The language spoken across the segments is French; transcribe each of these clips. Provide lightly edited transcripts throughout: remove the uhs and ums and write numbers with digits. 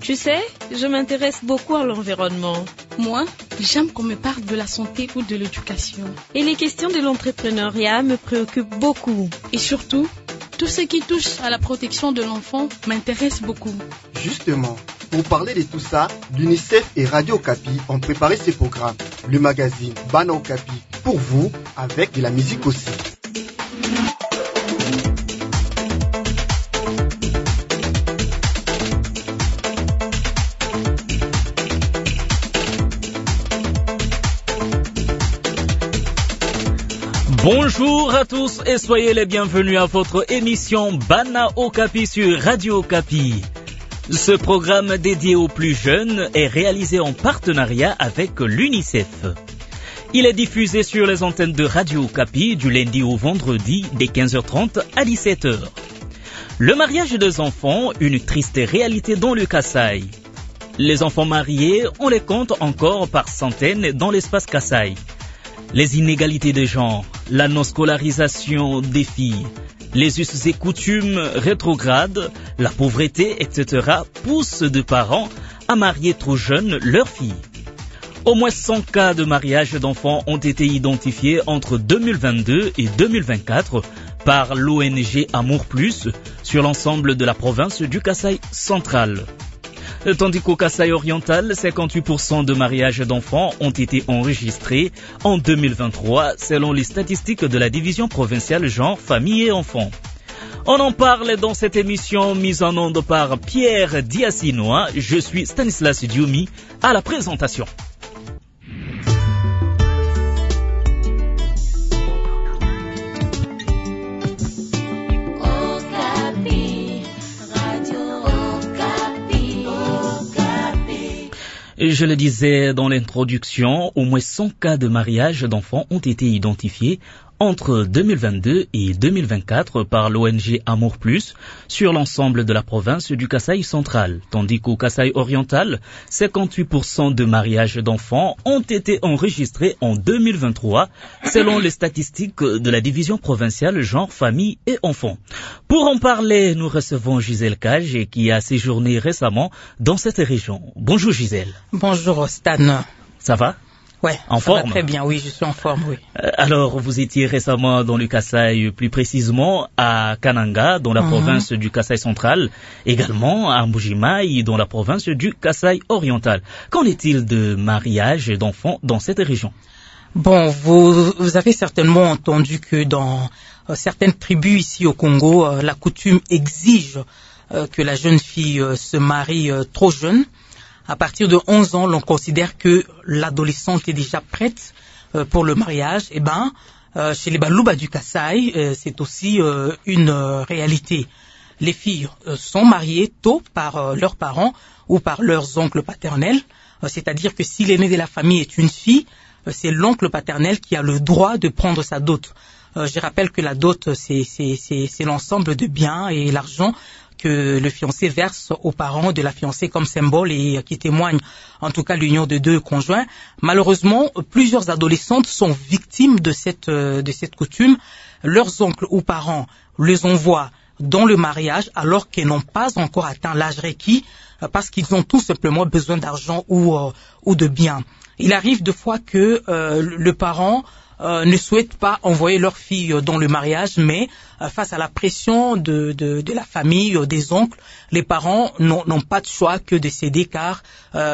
Tu sais, je m'intéresse beaucoup à l'environnement. Moi, j'aime qu'on me parle de la santé ou de l'éducation. Et les questions de l'entrepreneuriat me préoccupent beaucoup. Et surtout, tout ce qui touche à la protection de l'enfant m'intéresse beaucoup. Justement, pour parler de tout ça, l'UNICEF et Radio Okapi ont préparé ces programmes. Le magazine Bana Okapi pour vous, avec de la musique aussi. Bonjour à tous et soyez les bienvenus à votre émission Bana Okapi sur Radio Okapi. Ce programme dédié aux plus jeunes est réalisé en partenariat avec l'UNICEF. Il est diffusé sur les antennes de Radio Okapi du lundi au vendredi dès 15h30 à 17h. Le mariage des enfants, une triste réalité dans le Kasaï. Les enfants mariés, on les compte encore par centaines dans l'espace Kasaï. Les inégalités de genre, la non-scolarisation des filles, les us et coutumes rétrogrades, la pauvreté, etc. poussent de parents à marier trop jeunes leurs filles. Au moins 100 cas de mariage d'enfants ont été identifiés entre 2022 et 2024 par l'ONG Amour Plus sur l'ensemble de la province du Kasaï central. Tandis qu'au Kasaï oriental, 58% de mariages d'enfants ont été enregistrés en 2023 selon les statistiques de la division provinciale genre, famille et enfants. On en parle dans cette émission mise en onde par Pierre Diasinois. Je suis Stanislas Dioumi à la présentation. Je le disais dans l'introduction, au moins 100 cas de mariage d'enfants ont été identifiés entre 2022 et 2024 par l'ONG Amour Plus sur l'ensemble de la province du Kasaï central, tandis qu'au Kasaï oriental, 58% de mariages d'enfants ont été enregistrés en 2023 selon les statistiques de la division provinciale genre, famille et enfants. Pour en parler, nous recevons Gisèle Cage qui a séjourné récemment dans cette région. Bonjour Gisèle. Bonjour Stan. Ça va? Ouais, en forme? Va très bien, oui, je suis en forme, oui. Alors, vous étiez récemment dans le Kasaï, plus précisément à Kananga, dans la province du Kasaï central, également à Mbujimaï, dans la province du Kasaï oriental. Qu'en est-il de mariage d'enfants dans cette région? Bon, vous avez certainement entendu que dans certaines tribus ici au Congo, la coutume exige que la jeune fille se marie trop jeune. À partir de 11 ans, l'on considère que l'adolescente est déjà prête pour le mariage. Et chez les Balouba du Kasaï, c'est aussi une réalité. Les filles sont mariées tôt par leurs parents ou par leurs oncles paternels. C'est-à-dire que si l'aîné de la famille est une fille, c'est l'oncle paternel qui a le droit de prendre sa dot. Je rappelle que la dot, c'est l'ensemble de biens et l'argent que le fiancé verse aux parents de la fiancée comme symbole et qui témoigne en tout cas l'union de deux conjoints. Malheureusement, plusieurs adolescentes sont victimes de cette coutume. Leurs oncles ou parents les envoient dans le mariage alors qu'elles n'ont pas encore atteint l'âge requis parce qu'ils ont tout simplement besoin d'argent ou de biens. Il arrive de fois que le parent ne souhaitent pas envoyer leur fille dans le mariage, mais face à la pression de la famille, des oncles, les parents n'ont pas de choix que de céder car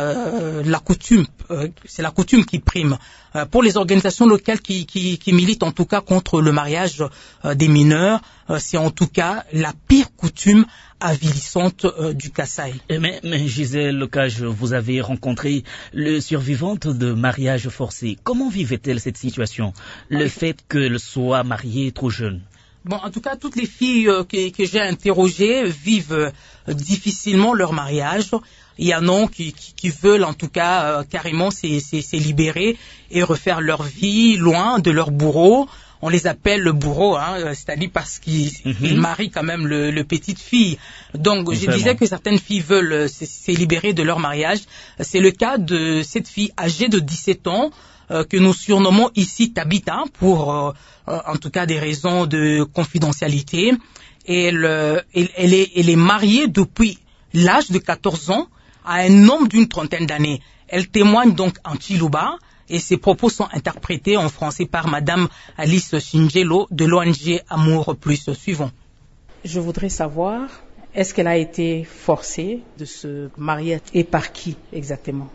la coutume, c'est la coutume qui prime. Pour les organisations locales qui militent en tout cas contre le mariage des mineurs, c'est en tout cas la pire coutume avilissante du Kasaï. Mais Gisèle Cage, vous avez rencontré le survivante de mariage forcé. Comment vivait-elle cette situation? Le fait qu'elle soit mariée trop jeune? Bon, en tout cas, toutes les filles que j'ai interrogées vivent difficilement leur mariage. Il y en a qui veulent en tout cas carrément se libérer et refaire leur vie loin de leur bourreau. On les appelle le bourreau, c'est-à-dire parce qu'ils marient quand même le petite fille. Donc, je disais que certaines filles veulent se libérer de leur mariage. C'est le cas de cette fille âgée de 17 ans que nous surnommons ici Tabitha pour, en tout cas, des raisons de confidentialité. Et elle est mariée depuis l'âge de 14 ans à un homme d'une trentaine d'années. Elle témoigne donc en Chiluba et ses propos sont interprétés en français par Madame Alice Singelo de l'ONG Amour Plus. Suivons. Je voudrais savoir, est-ce qu'elle a été forcée de se marier et par qui exactement?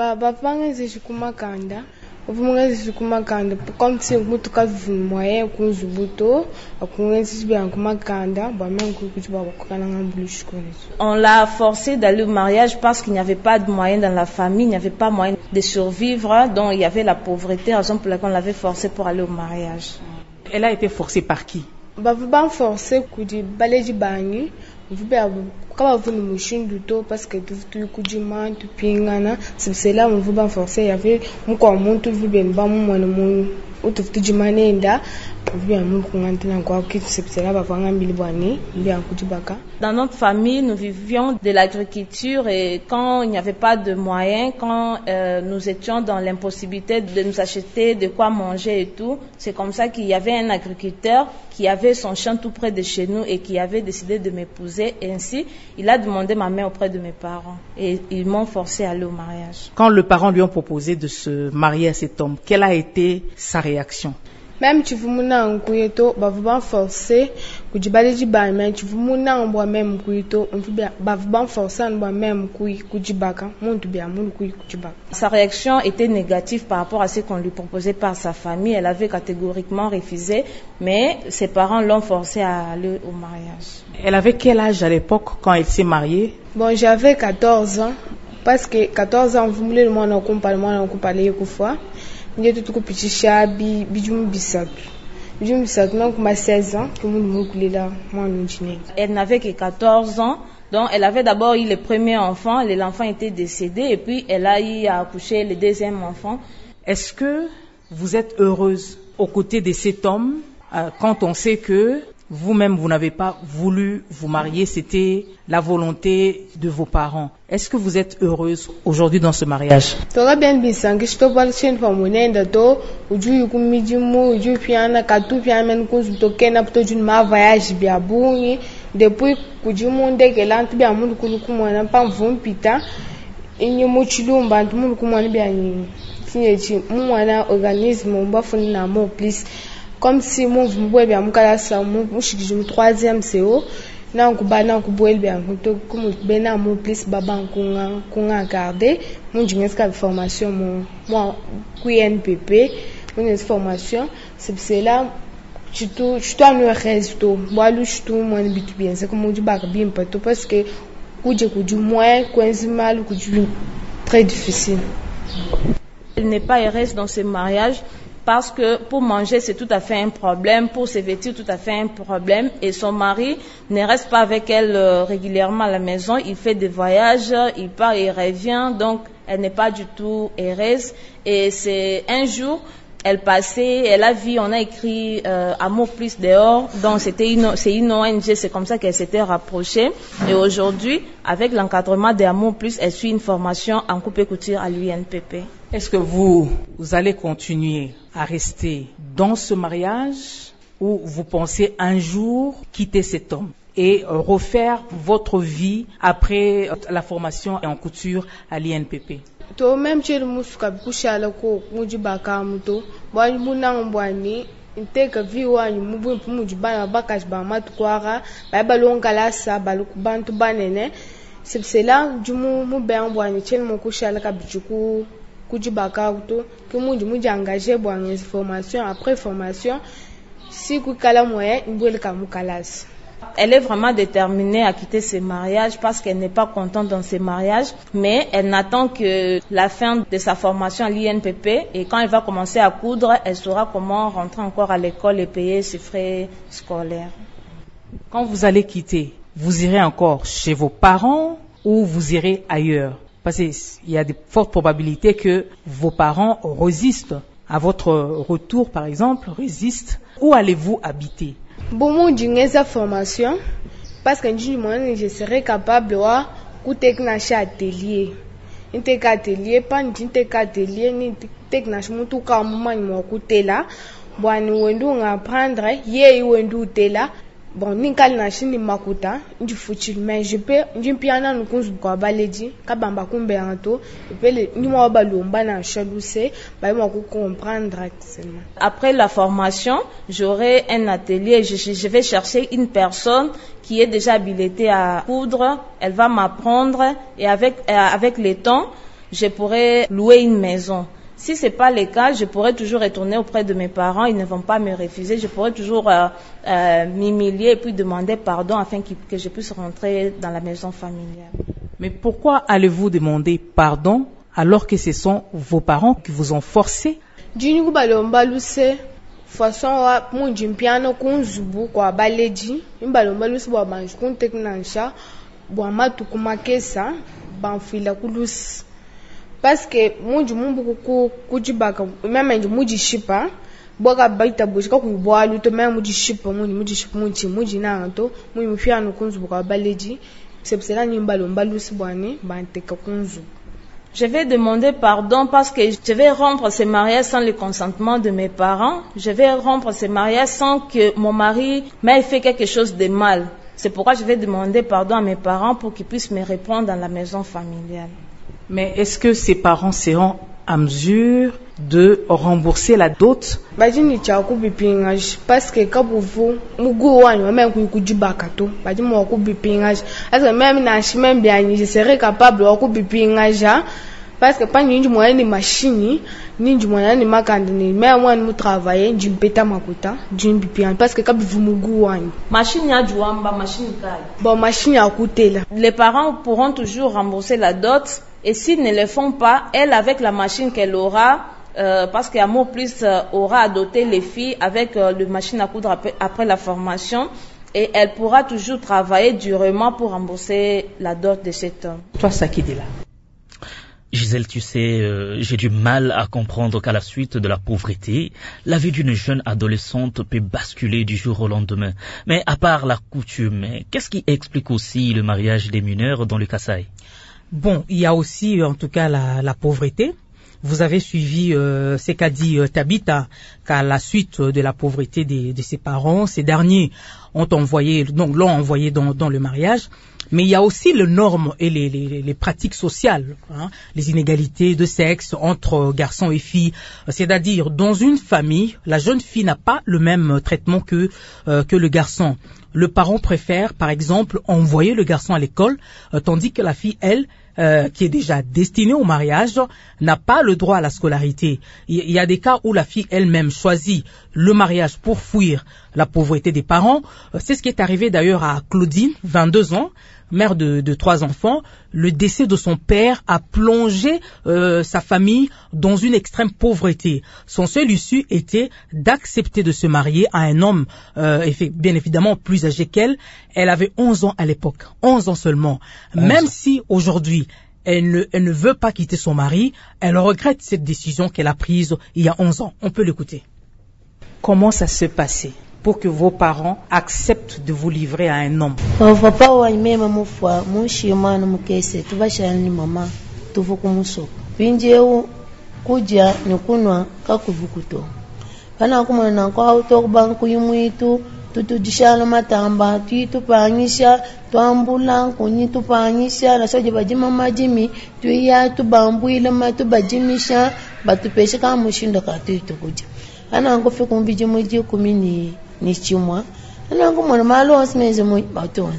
Comme c'est mutuka moyen kunzubuto akungenzi bien kumakanda ba même on l'a forcé d'aller au mariage parce qu'il n'y avait pas de moyens dans la famille, il n'y avait pas moyen de survivre, donc il y avait la pauvreté, raison pour laquelle on l'avait forcé pour aller au mariage. Elle a été forcée par qui? Ba forcé kudi baleji bani kama vuni mushindu to parce que tu kujima tu pingana c'est là on veut forcer il y avait mko muntu vube mba mwana mu utufutu jimanenda dans notre famille, nous vivions de l'agriculture et quand il n'y avait pas de moyens, quand nous étions dans l'impossibilité de nous acheter de quoi manger et tout, c'est comme ça qu'il y avait un agriculteur qui avait son champ tout près de chez nous et qui avait décidé de m'épouser. Et ainsi, il a demandé ma main auprès de mes parents et ils m'ont forcé à aller au mariage. Quand les parents lui ont proposé de se marier à cet homme, quelle a été sa réaction? Même tu veux mon encueto, va forcer, que tu balages bas, mais tu veux mon enbois même cuito, on va forcer en bois même kujibaka, monte bien, mon kujibaka. Sa réaction était négative par rapport à ce qu'on lui proposait par sa famille. Elle avait catégoriquement refusé, mais ses parents l'ont forcé à aller au mariage. Elle avait quel âge à l'époque quand elle s'est mariée? Bon, j'avais 14 ans, parce que 14 ans, vous voulez le monde en compagnie une fois. Elle n'avait que 14 ans, donc elle avait d'abord eu le premier enfant, l'enfant était décédé et puis elle a eu à accoucher le deuxième enfant. Est-ce que vous êtes heureuse aux côtés de cet homme quand on sait que vous-même, vous n'avez pas voulu vous marier, c'était la volonté de vos parents. Est-ce que vous êtes heureuse aujourd'hui dans ce mariage? Depuis que l'anti bien monde kumana pas vont pita inye mochilumba monde kumana bien ni mwana organisme on va faire na mo plus comme si mon voué bien mukala sa mon chiki 3e CO na kubana kuboel bien to comme bena mo plus baba kunga garder mon jingeska formation moi QNPP mon formation c'est là tu dois nous rester moi je tout moi bitu bien c'est comme on dit bac bien pato parce que kuji moins coince mal kuji très difficile. Elle n'est pas heureuse dans ce mariage parce que pour manger c'est tout à fait un problème, pour se vêtir tout à fait un problème et son mari ne reste pas avec elle régulièrement à la maison, il fait des voyages, il part et revient, donc elle n'est pas du tout heureuse et c'est un jour elle passait, elle a vu, on a écrit Amour Plus dehors, donc c'est une ONG, c'est comme ça qu'elle s'était rapprochée. Et aujourd'hui, avec l'encadrement d'Amour Plus, elle suit une formation en coupe et couture à l'UNPP. Est-ce que vous allez continuer à rester dans ce mariage ou vous pensez un jour quitter cet homme et refaire votre vie après la formation en couture à l'INPP? To même chez le musuka kushala ko mujibaka muto bwa muna mbwani inteka viwani mubu mujibana bakash ba matkwara ba balonga la sa balukubantu banene c'est là du mu ben mbwani chez le kushala ka bichuku kujibaka to que muji engagé bwa formation après formation si ku kala moyen mbwele ka mukalas. Elle est vraiment déterminée à quitter ce mariage parce qu'elle n'est pas contente dans ce mariage, mais elle n'attend que la fin de sa formation à l'INPP et quand elle va commencer à coudre, elle saura comment rentrer encore à l'école et payer ses frais scolaires. Quand vous allez quitter, vous irez encore chez vos parents ou vous irez ailleurs? Parce qu'il y a de fortes probabilités que vos parents résistent à votre retour, par exemple, résistent. Où allez-vous habiter? Bon, j'ai sa formation parce que je serais capable de faire un atelier. Un atelier, pas un atelier, ni technicien tout comme moi, moi, côté là, bon, nous allons apprendre, hier, nous allons là, bon ninkali na shini makuta ndi fuchil mais je peux ndi piana no kunzu kwa baledi kabamba kumbe anto epele ndi mo balomba na chaluse ba mo ko comprendre seulement. Après la formation, j'aurai un atelier, je vais chercher une personne qui est déjà habilitée à coudre, elle va m'apprendre et avec le temps, je pourrai louer une maison. Si c'est pas le cas, je pourrais toujours retourner auprès de mes parents, ils ne vont pas me refuser, je pourrais toujours m'humilier et puis demander pardon afin que je puisse rentrer dans la maison familiale. Mais pourquoi allez-vous demander pardon alors que ce sont vos parents qui vous ont forcé? Dini kubalomba luse façon wa munji mpiano kunzubu kwa baleji imbalomba luse bwa banju kunteknansha bwa matu kumakesa banfila kulusi. Parce que munji mumbu kujibaka même nji muji shipa boka baita bushika kuibwa luto même muji shipa muji na to muji mfiano kunzubu kwa baleji sepsela nimbalomba luse bwane banteka kunzubu. Je vais demander pardon parce que je vais rompre ce mariage sans le consentement de mes parents. Je vais rompre ce mariage sans que mon mari m'ait fait quelque chose de mal. C'est pourquoi je vais demander pardon à mes parents pour qu'ils puissent me reprendre dans la maison familiale. Mais est-ce que ces parents seront à mesure de rembourser la dot? Bajini chaku bipingage parce que kabuvu mugu wanyu même kujibaka to baji mo ku bipingage parce que même na chemin bien je serai capable de ku bipingage parce que pas ninji moyen ni machine ninji moyen ni makandini mais moi nous travailler ndi mpeta makuta ndi bipingage parce que kabuvu mugu wanyu machine ya juamba machine kai bon machine ya kutela. Les parents pourront toujours rembourser la dot et s'ils ne le font pas, elle avec la machine qu'elle aura parce qu'Amour Plus aura adopté les filles avec le machine à coudre après la formation et elle pourra toujours travailler durement pour rembourser la dot de cet homme. Toi, Sakidila. Gisèle, tu sais, j'ai du mal à comprendre qu'à la suite de la pauvreté, la vie d'une jeune adolescente peut basculer du jour au lendemain. Mais à part la coutume, qu'est-ce qui explique aussi le mariage des mineurs dans le Kasaï? Bon, il y a aussi en tout cas la pauvreté. Vous avez suivi ce qu'a dit Tabitha, qu'à la suite de la pauvreté de ses parents, ces derniers l'ont envoyé dans le mariage. Mais il y a aussi les normes et les pratiques sociales, hein, les inégalités de sexe entre garçons et filles. C'est-à-dire, dans une famille, la jeune fille n'a pas le même traitement que le garçon. Le parent préfère, par exemple, envoyer le garçon à l'école, tandis que la fille, elle, qui est déjà destinée au mariage, n'a pas le droit à la scolarité. Il y a des cas où la fille elle-même choisit le mariage pour fuir la pauvreté des parents. C'est ce qui est arrivé d'ailleurs à Claudine, 22 ans, mère de 3 enfants. Le décès de son père a plongé sa famille dans une extrême pauvreté. Son seul issue était d'accepter de se marier à un homme bien évidemment plus âgé qu'elle. Elle avait 11 ans à l'époque, 11 ans seulement. Même si aujourd'hui elle ne veut pas quitter son mari, elle regrette cette décision qu'elle a prise il y a 11 ans. On peut l'écouter. Comment ça se passait pour que vos parents acceptent de vous livrer à un homme? Papa wa imema mufwa mushima na mukese tubashani mama tuvuku muso binjeu kuja nukunwa kakuvukuto kana kumana kwa auto banku yumuitu tutujishana matamba tupanyisha twambula kunyi tupanyisha na soje bajima majimi tuya tubambuile matu bajimisha batupesha kama mushindo katuito kuja ana ngofe kumbije muji kumini ni chimwa ana ngomona malo osmeze mu batona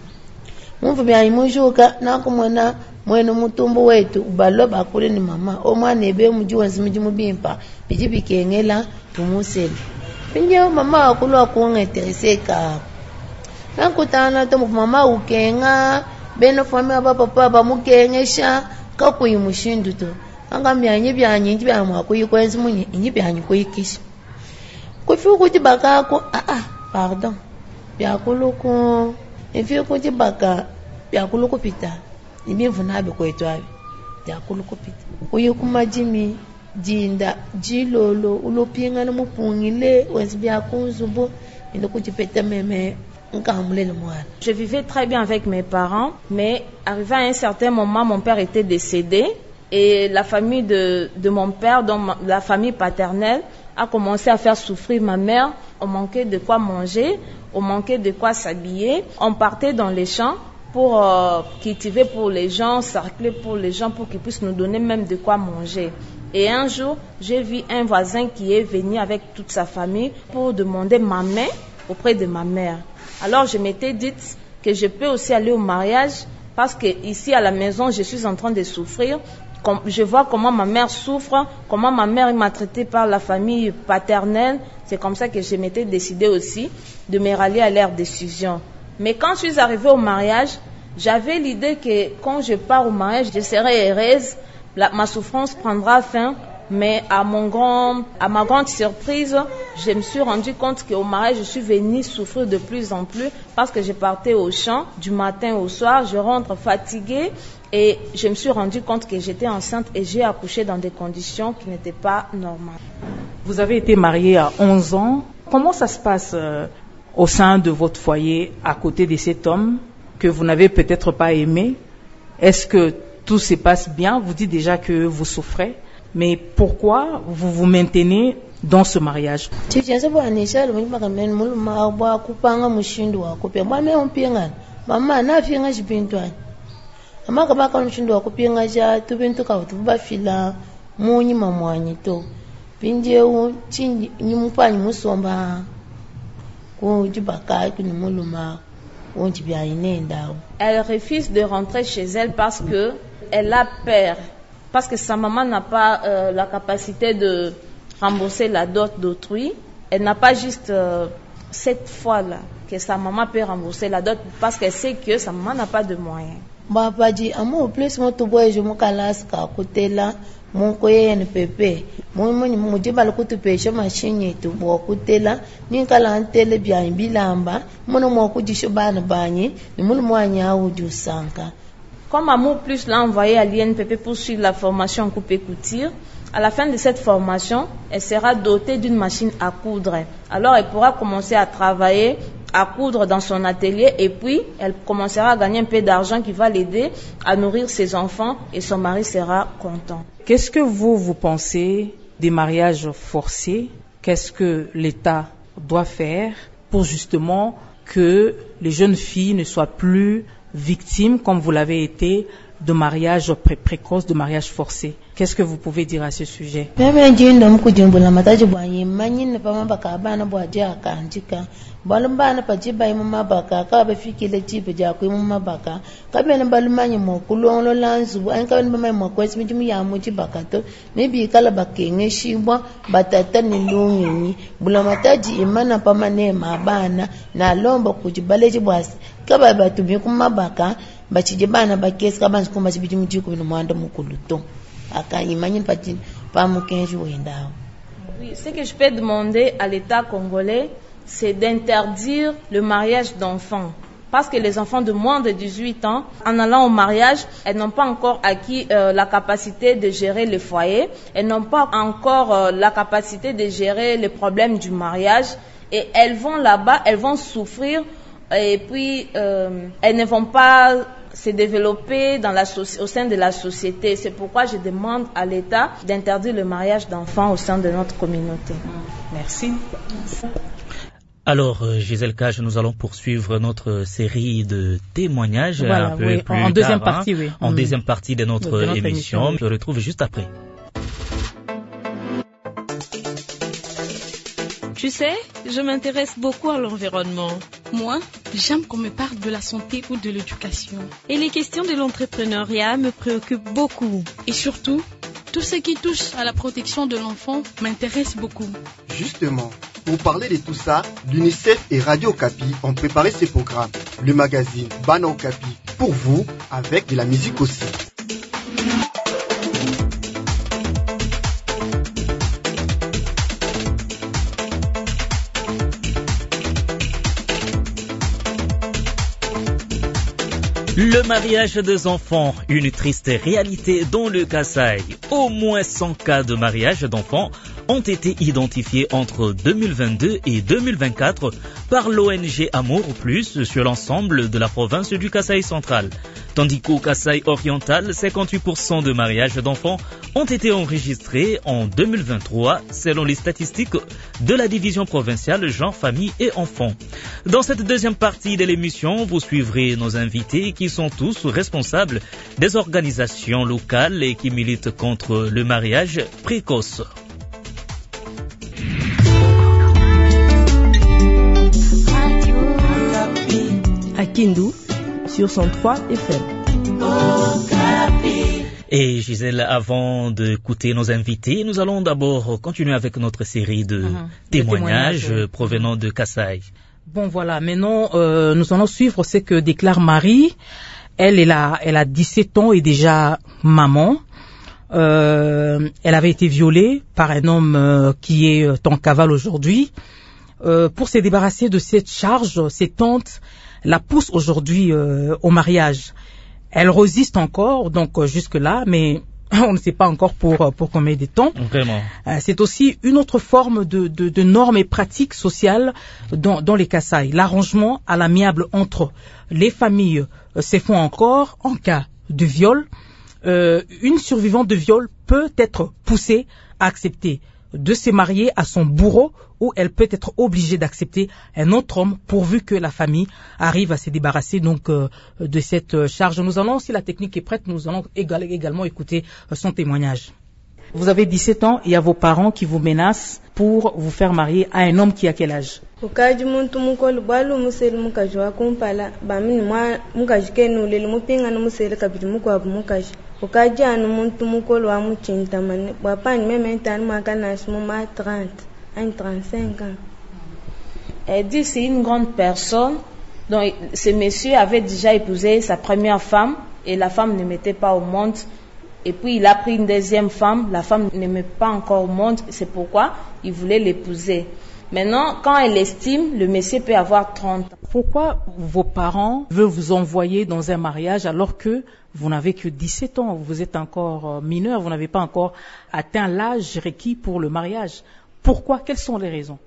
mumvu bya imushuka na kumona mwene mutumbu wetu ubalo bakule ni mama omwana ebe muji wanzimiji mubimpa bijibikengela tumusele pinje mama akulwa kuongetereseka nakutana to mama ukenga beno famia papa bamukengesha kakuyimushindu to anga myanye byanye byamwa kuyikwenzi munye inyi byanye kuyikisha kufi kuti bakako pardon byakuluko ifi kuti baka byakuluko pita ibimvu nabe kwetwabe byakuluko pita uyikumajimi jinda jilolo ulopinga na mupungile wenzi byakunzubo indokuti peta meme. Je vivais très bien avec mes parents, mais arrivé à un certain moment, mon père était décédé et la famille de mon père, donc la famille paternelle, a commencé à faire souffrir ma mère. On manquait de quoi manger. on manquait de quoi s'habiller. On partait dans les champs pour cultiver pour les gens, cercler pour les gens, pour qu'ils puissent nous donner même de quoi manger. Et un jour, j'ai vu un voisin qui est venu avec toute sa famille pour demander ma main auprès de ma mère. Alors je m'étais dit que je peux aussi aller au mariage parce que ici à la maison, je suis en train de souffrir. Je vois comment ma mère souffre, comment ma mère est maltraitée par la famille paternelle. C'est comme ça que je m'étais décidée aussi de me rallier à leur décision. Mais quand je suis arrivée au mariage, j'avais l'idée que quand je pars au mariage, je serai heureuse, ma souffrance prendra fin. Mais à ma grande surprise, je me suis rendu compte qu'au mariage, je suis venue souffrir de plus en plus parce que je partais au champ du matin au soir, je rentre fatiguée et je me suis rendu compte que j'étais enceinte et j'ai accouché dans des conditions qui n'étaient pas normales. Vous avez été mariée à 11 ans. Comment ça se passe au sein de votre foyer à côté de cet homme que vous n'avez peut-être pas aimé? Est-ce que tout se passe bien? Vous dites déjà que vous souffrez. Mais pourquoi vous vous maintenez dans ce mariage? Elle refuse de rentrer chez elle parce que elle a peur. Parce que sa maman n'a pas la capacité de rembourser la dot d'autrui. Elle n'a pas juste cette fois-là que sa maman peut rembourser la dot parce qu'elle sait que sa maman n'a pas de moyens. Comme Amour Plus l'a envoyé à l'INPP pour suivre la formation en coupe et couture, à la fin de cette formation, elle sera dotée d'une machine à coudre. Alors elle pourra commencer à travailler, à coudre dans son atelier et puis elle commencera à gagner un peu d'argent qui va l'aider à nourrir ses enfants et son mari sera content. Qu'est-ce que vous pensez des mariages forcés? Qu'est-ce que l'État doit faire pour justement que les jeunes filles ne soient plus victimes, comme vous l'avez été, de mariage précoce, de mariage forcé? Qu'est-ce que vous pouvez dire à ce sujet? Balambana pajiba imama baka ka ba fikile jibe ja ko imama baka ka be na balumanye mo kulonlo lanzu an ka ba mai mo kwesi mijimu ya mu jibaka to ne bi kala bakenge shibwa batata ni lungi bulamataji imana pamane mabana na lomba kujibale jibwasi ka ba batumi kuma baka bachijibana bakesi ka banzi kuma jibijimu jiko bino mwanda mukuluto aka imanye paji pa mukenji wenda. Oui, ce que je peux demander à l'État congolais, c'est d'interdire le mariage d'enfants. Parce que les enfants de moins de 18 ans, en allant au mariage, elles n'ont pas encore acquis la capacité de gérer le foyer. Elles n'ont pas encore la capacité de gérer les problèmes du mariage. Et elles vont là-bas, elles vont souffrir. Et puis, elles ne vont pas se développer au sein de la société. C'est pourquoi je demande à l'État d'interdire le mariage d'enfants au sein de notre communauté. Merci. Alors, Gisèle Cage, nous allons poursuivre notre série de témoignages voilà, un peu oui, plus en deuxième partie, oui. En deuxième partie de notre émission. Oui. Je retrouve juste après. Tu sais, je m'intéresse beaucoup à l'environnement. Moi, j'aime qu'on me parle de la santé ou de l'éducation. Et les questions de l'entrepreneuriat me préoccupent beaucoup. Et surtout, tout ce qui touche à la protection de l'enfant m'intéresse beaucoup. Justement, pour parler de tout ça, l'UNICEF et Radio Okapi ont préparé ces programmes. Le magazine Bana Okapi pour vous, avec de la musique aussi. Le mariage des enfants, une triste réalité dans le Kasaï. Au moins 100 cas de mariage d'enfants ont été identifiés entre 2022 et 2024 par l'ONG Amour Plus sur l'ensemble de la province du Kasaï central. Tandis qu'au Kasaï oriental, 58% de mariages d'enfants ont été enregistrés en 2023 selon les statistiques de la division provinciale genre, famille et enfants. Dans cette deuxième partie de l'émission, vous suivrez nos invités qui sont tous responsables des organisations locales et qui militent contre le mariage précoce. À Kindu, sur 103 FM. Et Gisèle, avant d'écouter nos invités, nous allons d'abord continuer avec notre série de témoignages provenant de Kasaï. Bon voilà, maintenant nous allons suivre ce que déclare Marie. Elle a 17 ans et déjà maman. Elle avait été violée par un homme qui est en cavale aujourd'hui. Pour se débarrasser de cette charge, ses tantes la poussent aujourd'hui au mariage. Elle résiste encore, donc jusque-là, mais on ne sait pas encore pour combien de temps. Vraiment. C'est aussi une autre forme de normes et pratiques sociales dans les Kasaï. L'arrangement à l'amiable entre les familles se font encore en cas de viol. Une survivante de viol peut être poussée à accepter de se marier à son bourreau ou elle peut être obligée d'accepter un autre homme pourvu que la famille arrive à se débarrasser donc de cette charge. Nous allons, si la technique est prête, nous allons également écouter son témoignage. Vous avez 17 ans, il y a vos parents qui vous menacent pour vous faire marier à un homme qui a quel âge? Elle dit c'est une grande personne. Donc ce monsieur avait déjà épousé sa première femme et la femme ne mettait pas au monde. Et puis il a pris une deuxième femme, la femme ne met pas encore au monde, c'est pourquoi il voulait l'épouser. Maintenant, quand elle estime, le monsieur peut avoir 30 ans. Pourquoi vos parents veulent vous envoyer dans un mariage alors que vous n'avez que 17 ans, vous êtes encore mineur, vous n'avez pas encore atteint l'âge requis pour le mariage? Pourquoi? Quelles sont les raisons?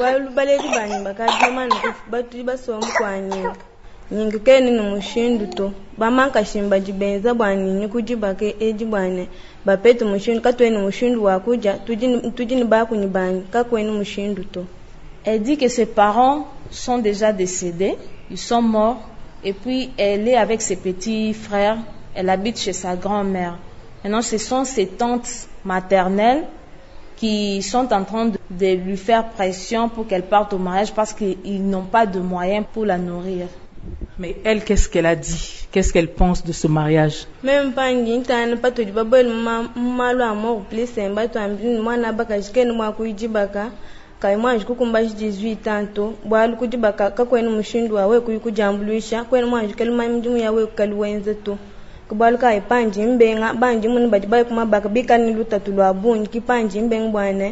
Nyingikeni ni mushindu to bamanga shimba jibenza bwani nyikujibake ejibwane bapetu mushindu katweni mushindu wakuja tujini bakunyi bani kakweni mushindu to. Elle dit que ses parents sont déjà décédés, ils sont morts et puis elle est avec ses petits frères, elle habite chez sa grand-mère. Maintenant ce sont ses tantes maternelles qui sont en train de lui faire pression pour qu'elle parte au mariage parce qu'ils n'ont pas de moyens pour la nourrir. Mais elle, qu'est-ce qu'elle a dit? Qu'est-ce qu'elle pense de ce mariage? Même pas n'intane pas tout du babel malo amour plus un bateau ambine moi na baka jikeni mwa kujibaka kai mwa jikukumba 18 ans bwalu kujibaka kakweni mushindu wawe kujambuluisha kweni mwa jikeli mamjimu yawe kalwenze to kubwalu kai panji mbenga banji muni bajibai kuma baka bikani lutatu lwa bunyi kipanji mbeng bwana.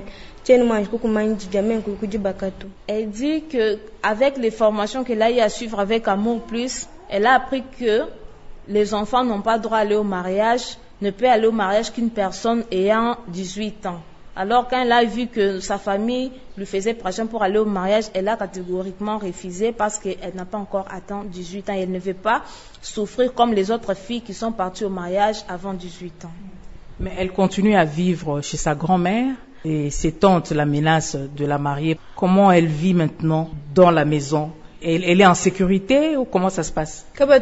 Elle dit que avec les formations qu'elle a eu à suivre avec Amour Plus, elle a appris que les enfants n'ont pas droit à aller au mariage, ne peut aller au mariage qu'une personne ayant 18 ans. Alors quand elle a vu que sa famille lui faisait pression pour aller au mariage, elle a catégoriquement refusé parce qu'elle n'a pas encore atteint 18 ans. Elle ne veut pas souffrir comme les autres filles qui sont parties au mariage avant 18 ans. Mais elle continue à vivre chez sa grand-mère. Et ses tantes la menacent de la marier. Comment elle vit maintenant dans la maison? Elle est en sécurité ou comment ça se passe?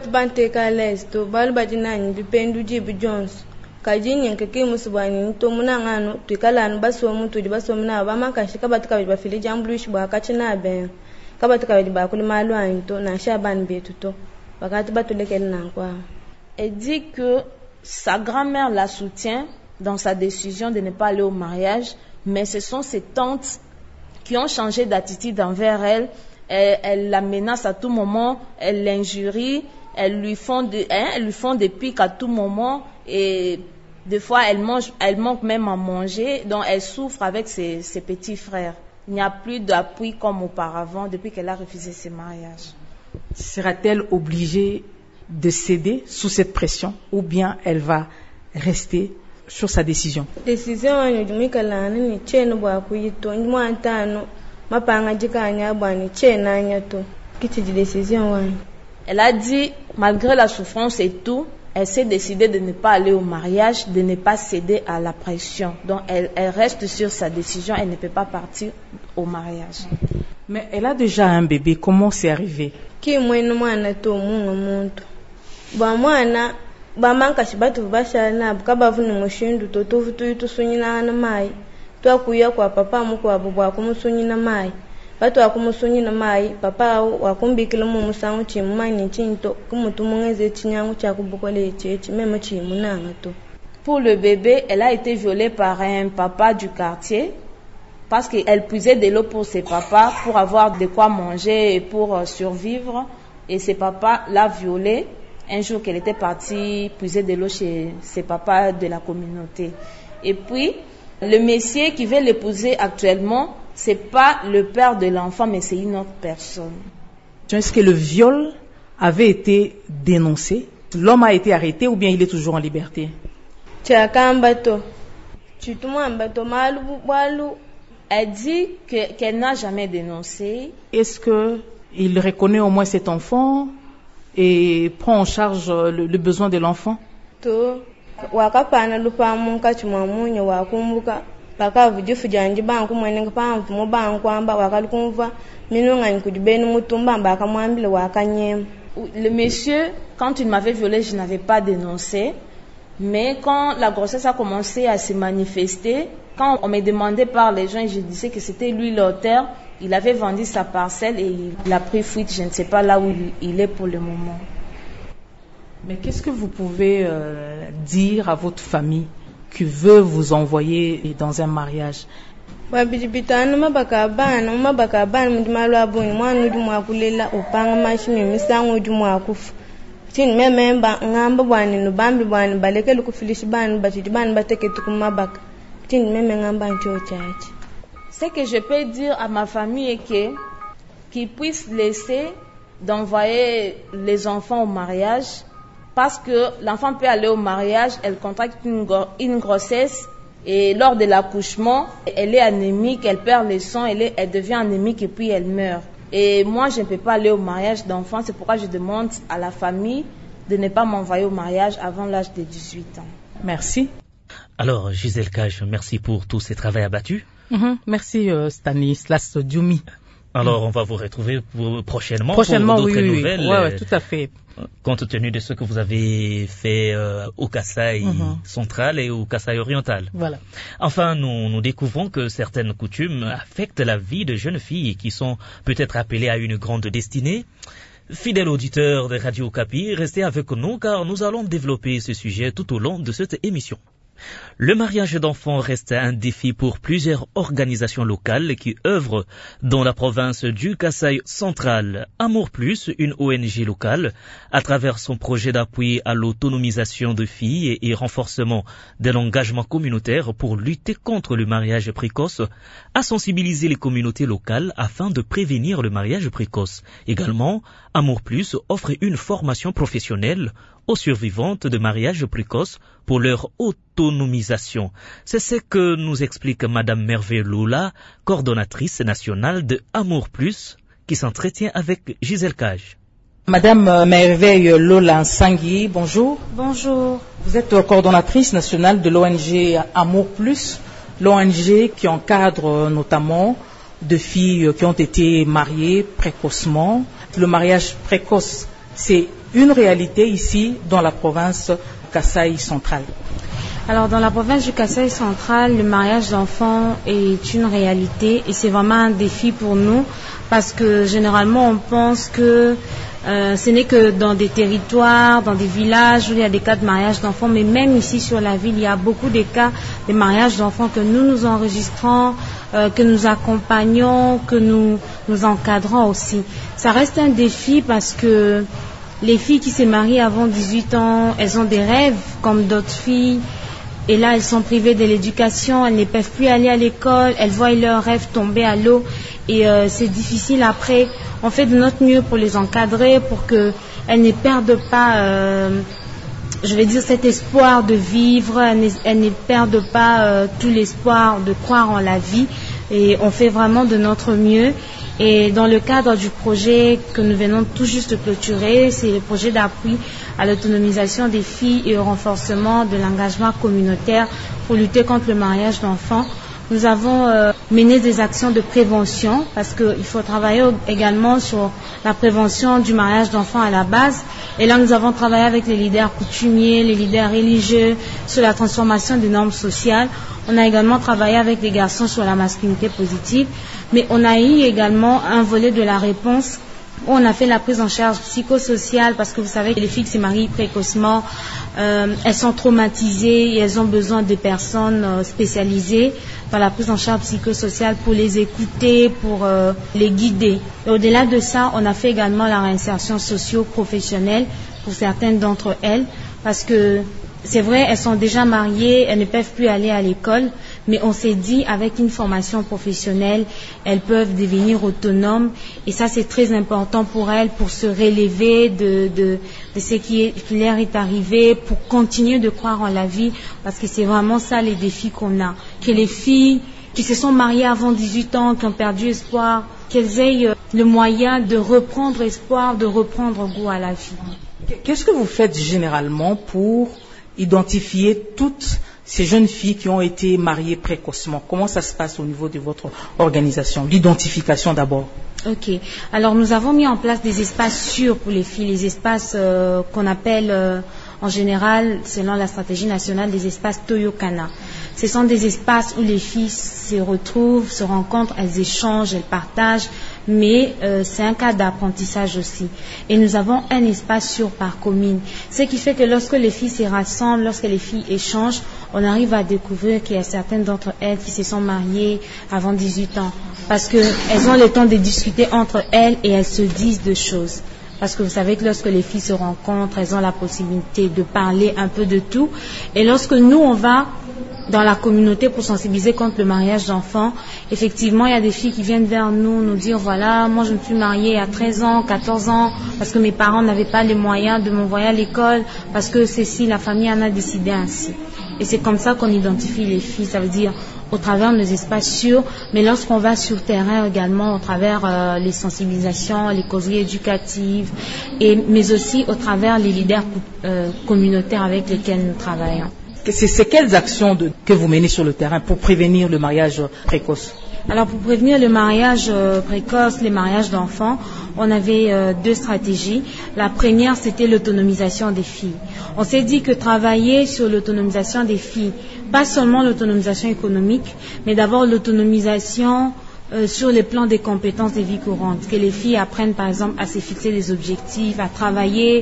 Elle dit que sa grand-mère la soutient dans sa décision de ne pas aller au mariage, mais ce sont ses tantes qui ont changé d'attitude envers elle. Elle la menace à tout moment, elle l'injurie, elles lui font des pics à tout moment et des fois elle manque même à manger, donc elle souffre avec ses petits frères. Il n'y a plus d'appui comme auparavant depuis qu'elle a refusé ce mariage. Sera-t-elle obligée de céder sous cette pression ou bien elle va rester sur sa décision? Décision ni dumikala ni cheno bwa kuyito ndimo antano mapanga jikanya bwani chena nyato kiti décision wani. Elle a dit malgré la souffrance et tout, elle s'est décidée de ne pas aller au mariage, de ne pas céder à la pression. Donc elle reste sur sa décision, elle ne peut pas partir au mariage. Mais elle a déjà un bébé, comment c'est arrivé? Ki mwene mwana to muntu. Ba mwana ba manka shibatu bashana bukabavu ni mushindu to tuvutu sunyina na mai. Twakuya kwa papa muko abubwa kumusunyina mai. Batu akumusunyina mai papa wakumbikila mu musangu chimani chinto kumutumungeze chinyangu cha kubukole chechi même chimunanga to. Pour le bébé, elle a été violée par un papa du quartier parce qu'elle puisait de l'eau pour ses papas pour avoir de quoi manger et pour survivre, et ses papas l'a violée un jour qu'elle était partie puiser de l'eau chez ses papas de la communauté. Et puis le monsieur qui veut l'épouser actuellement, c'est pas le père de l'enfant, mais c'est une autre personne. Est-ce que le viol avait été dénoncé? L'homme a été arrêté ou bien il est toujours en liberté? Elle dit qu'elle n'a jamais dénoncé. Est-ce qu'il reconnaît au moins cet enfant et prend en charge le besoin de l'enfant? Baka vujufu janji banku mwenenge pamvu mu banku amba wakalukumva minu ngani kujibeni mutumba mbaka mwambile wakanyema. Le monsieur, quand il m'avait violée, je n'avais pas dénoncé, mais quand la grossesse a commencé à se manifester, quand on me demandait par les gens, je disais que c'était lui l'auteur, il avait vendu sa parcelle et il a pris fuite, je ne sais pas là où il est pour le moment. Mais qu'est-ce que vous pouvez dire à votre famille qui veut vous envoyer dans un mariage? Wabijibitana mabaka bana mudimalo abuni mwana udumwa kulela upanga mashini misango udumwa kufu tin mememba ngamba bwani no bambi bwani balekele kufilishi bana batiti bana bateke tukumabaka tin meme ngamba ncho chachi. Ce que je peux dire à ma famille est que qu'ils puissent laisser d'envoyer les enfants au mariage, parce que l'enfant peut aller au mariage, elle contracte une grossesse et lors de l'accouchement, elle est anémique, elle perd le sang, elle devient anémique et puis elle meurt. Et moi, je ne peux pas aller au mariage d'enfant, c'est pourquoi je demande à la famille de ne pas m'envoyer au mariage avant l'âge de 18 ans. Merci. Alors, Gisèle Cage, merci pour tout ce travail abattu. Merci Stanislas Dioumi. Alors, on va vous retrouver prochainement pour d'autres nouvelles. Oui, tout à fait. Compte tenu de ce que vous avez fait au Kasaï central et au Kasaï oriental. Voilà. Enfin, nous découvrons que certaines coutumes affectent la vie de jeunes filles qui sont peut-être appelées à une grande destinée. Fidèles auditeurs de Radio Okapi, restez avec nous car nous allons développer ce sujet tout au long de cette émission. Le mariage d'enfants reste un défi pour plusieurs organisations locales qui œuvrent dans la province du Kasaï central. Amour Plus, une ONG locale, à travers son projet d'appui à l'autonomisation de filles et renforcement de l'engagement communautaire pour lutter contre le mariage précoce, a sensibilisé les communautés locales afin de prévenir le mariage précoce. Également, Amour Plus offre une formation professionnelle aux survivantes de mariage précoce pour leur autonomisation. C'est ce que nous explique Madame Merveille Lola, coordonnatrice nationale de Amour Plus, qui s'entretient avec Gisèle Cage. Madame Merveille Lola Sangui, bonjour. Bonjour. Vous êtes coordonnatrice nationale de l'ONG Amour Plus, l'ONG qui encadre notamment de filles qui ont été mariées précocement. Le mariage précoce, c'est une réalité ici dans la province Kasaï centrale. Alors dans la province du Kasaï central, le mariage d'enfants est une réalité et c'est vraiment un défi pour nous parce que généralement on pense que ce n'est que dans des territoires, dans des villages où il y a des cas de mariage d'enfants, mais même ici sur la ville, il y a beaucoup de cas de mariage d'enfants que nous enregistrons, que nous accompagnons, que nous encadrons aussi. Ça reste un défi parce que les filles qui se marient avant 18 ans, elles ont des rêves comme d'autres filles. Et là, elles sont privées de l'éducation, elles ne peuvent plus aller à l'école, elles voient leurs rêves tomber à l'eau. Et c'est difficile après. On fait de notre mieux pour les encadrer, pour qu'elles ne perdent pas je vais dire, cet espoir de vivre, elles ne perdent pas tout l'espoir de croire en la vie, et on fait vraiment de notre mieux. Et dans le cadre du projet que nous venons tout juste de clôturer, c'est le projet d'appui à l'autonomisation des filles et au renforcement de l'engagement communautaire pour lutter contre le mariage d'enfants. Nous avons mené des actions de prévention parce qu'il faut travailler également sur la prévention du mariage d'enfants à la base. Et là, nous avons travaillé avec les leaders coutumiers, les leaders religieux sur la transformation des normes sociales. On a également travaillé avec les garçons sur la masculinité positive. Mais on a eu également un volet de la réponse où on a fait la prise en charge psychosociale parce que vous savez que les filles qui se marient précocement, elles sont traumatisées et elles ont besoin de personnes spécialisées dans la prise en charge psychosociale pour les écouter, pour les guider. Et au-delà de ça, on a fait également la réinsertion socio-professionnelle pour certaines d'entre elles parce que c'est vrai, elles sont déjà mariées, elles ne peuvent plus aller à l'école, mais on s'est dit, avec une formation professionnelle, elles peuvent devenir autonomes, et ça c'est très important pour elles, pour se relever de ce qui leur est arrivé, pour continuer de croire en la vie, parce que c'est vraiment ça les défis qu'on a. Que les filles qui se sont mariées avant 18 ans, qui ont perdu espoir, qu'elles aient le moyen de reprendre espoir, de reprendre goût à la vie. Qu'est-ce que vous faites généralement pour identifier toutes ces jeunes filles qui ont été mariées précocement? Comment ça se passe au niveau de votre organisation? L'identification d'abord. Ok. Alors nous avons mis en place des espaces sûrs pour les filles, les espaces qu'on appelle en général, selon la stratégie nationale, des espaces Toyokana. Ce sont des espaces où les filles se retrouvent, se rencontrent, elles échangent, elles partagent, mais c'est un cas d'apprentissage aussi. Et nous avons un espace sûr par commune. Ce qui fait que lorsque les filles se rassemblent, lorsque les filles échangent, on arrive à découvrir qu'il y a certaines d'entre elles qui se sont mariées avant 18 ans. Parce qu'elles ont le temps de discuter entre elles et elles se disent des choses. Parce que vous savez que lorsque les filles se rencontrent, elles ont la possibilité de parler un peu de tout. Et lorsque nous, on va dans la communauté pour sensibiliser contre le mariage d'enfants, effectivement, il y a des filles qui viennent vers nous, nous dire, voilà, moi je me suis mariée à 13 ans, 14 ans, parce que mes parents n'avaient pas les moyens de m'envoyer à l'école, parce que ceci, la famille en a décidé ainsi. Et c'est comme ça qu'on identifie les filles, ça veut dire au travers de nos espaces sûrs, mais lorsqu'on va sur terrain également, au travers les sensibilisations, les causeries éducatives, mais aussi au travers les leaders communautaires avec lesquels nous travaillons. C'est quelles actions que vous menez sur le terrain pour prévenir le mariage précoce? Alors pour prévenir le mariage précoce, les mariages d'enfants, on avait deux stratégies. La première, c'était l'autonomisation des filles. On s'est dit que travailler sur l'autonomisation des filles, pas seulement l'autonomisation économique, mais d'abord l'autonomisation sur le plan des compétences des vies courantes, que les filles apprennent par exemple à se fixer des objectifs, à travailler,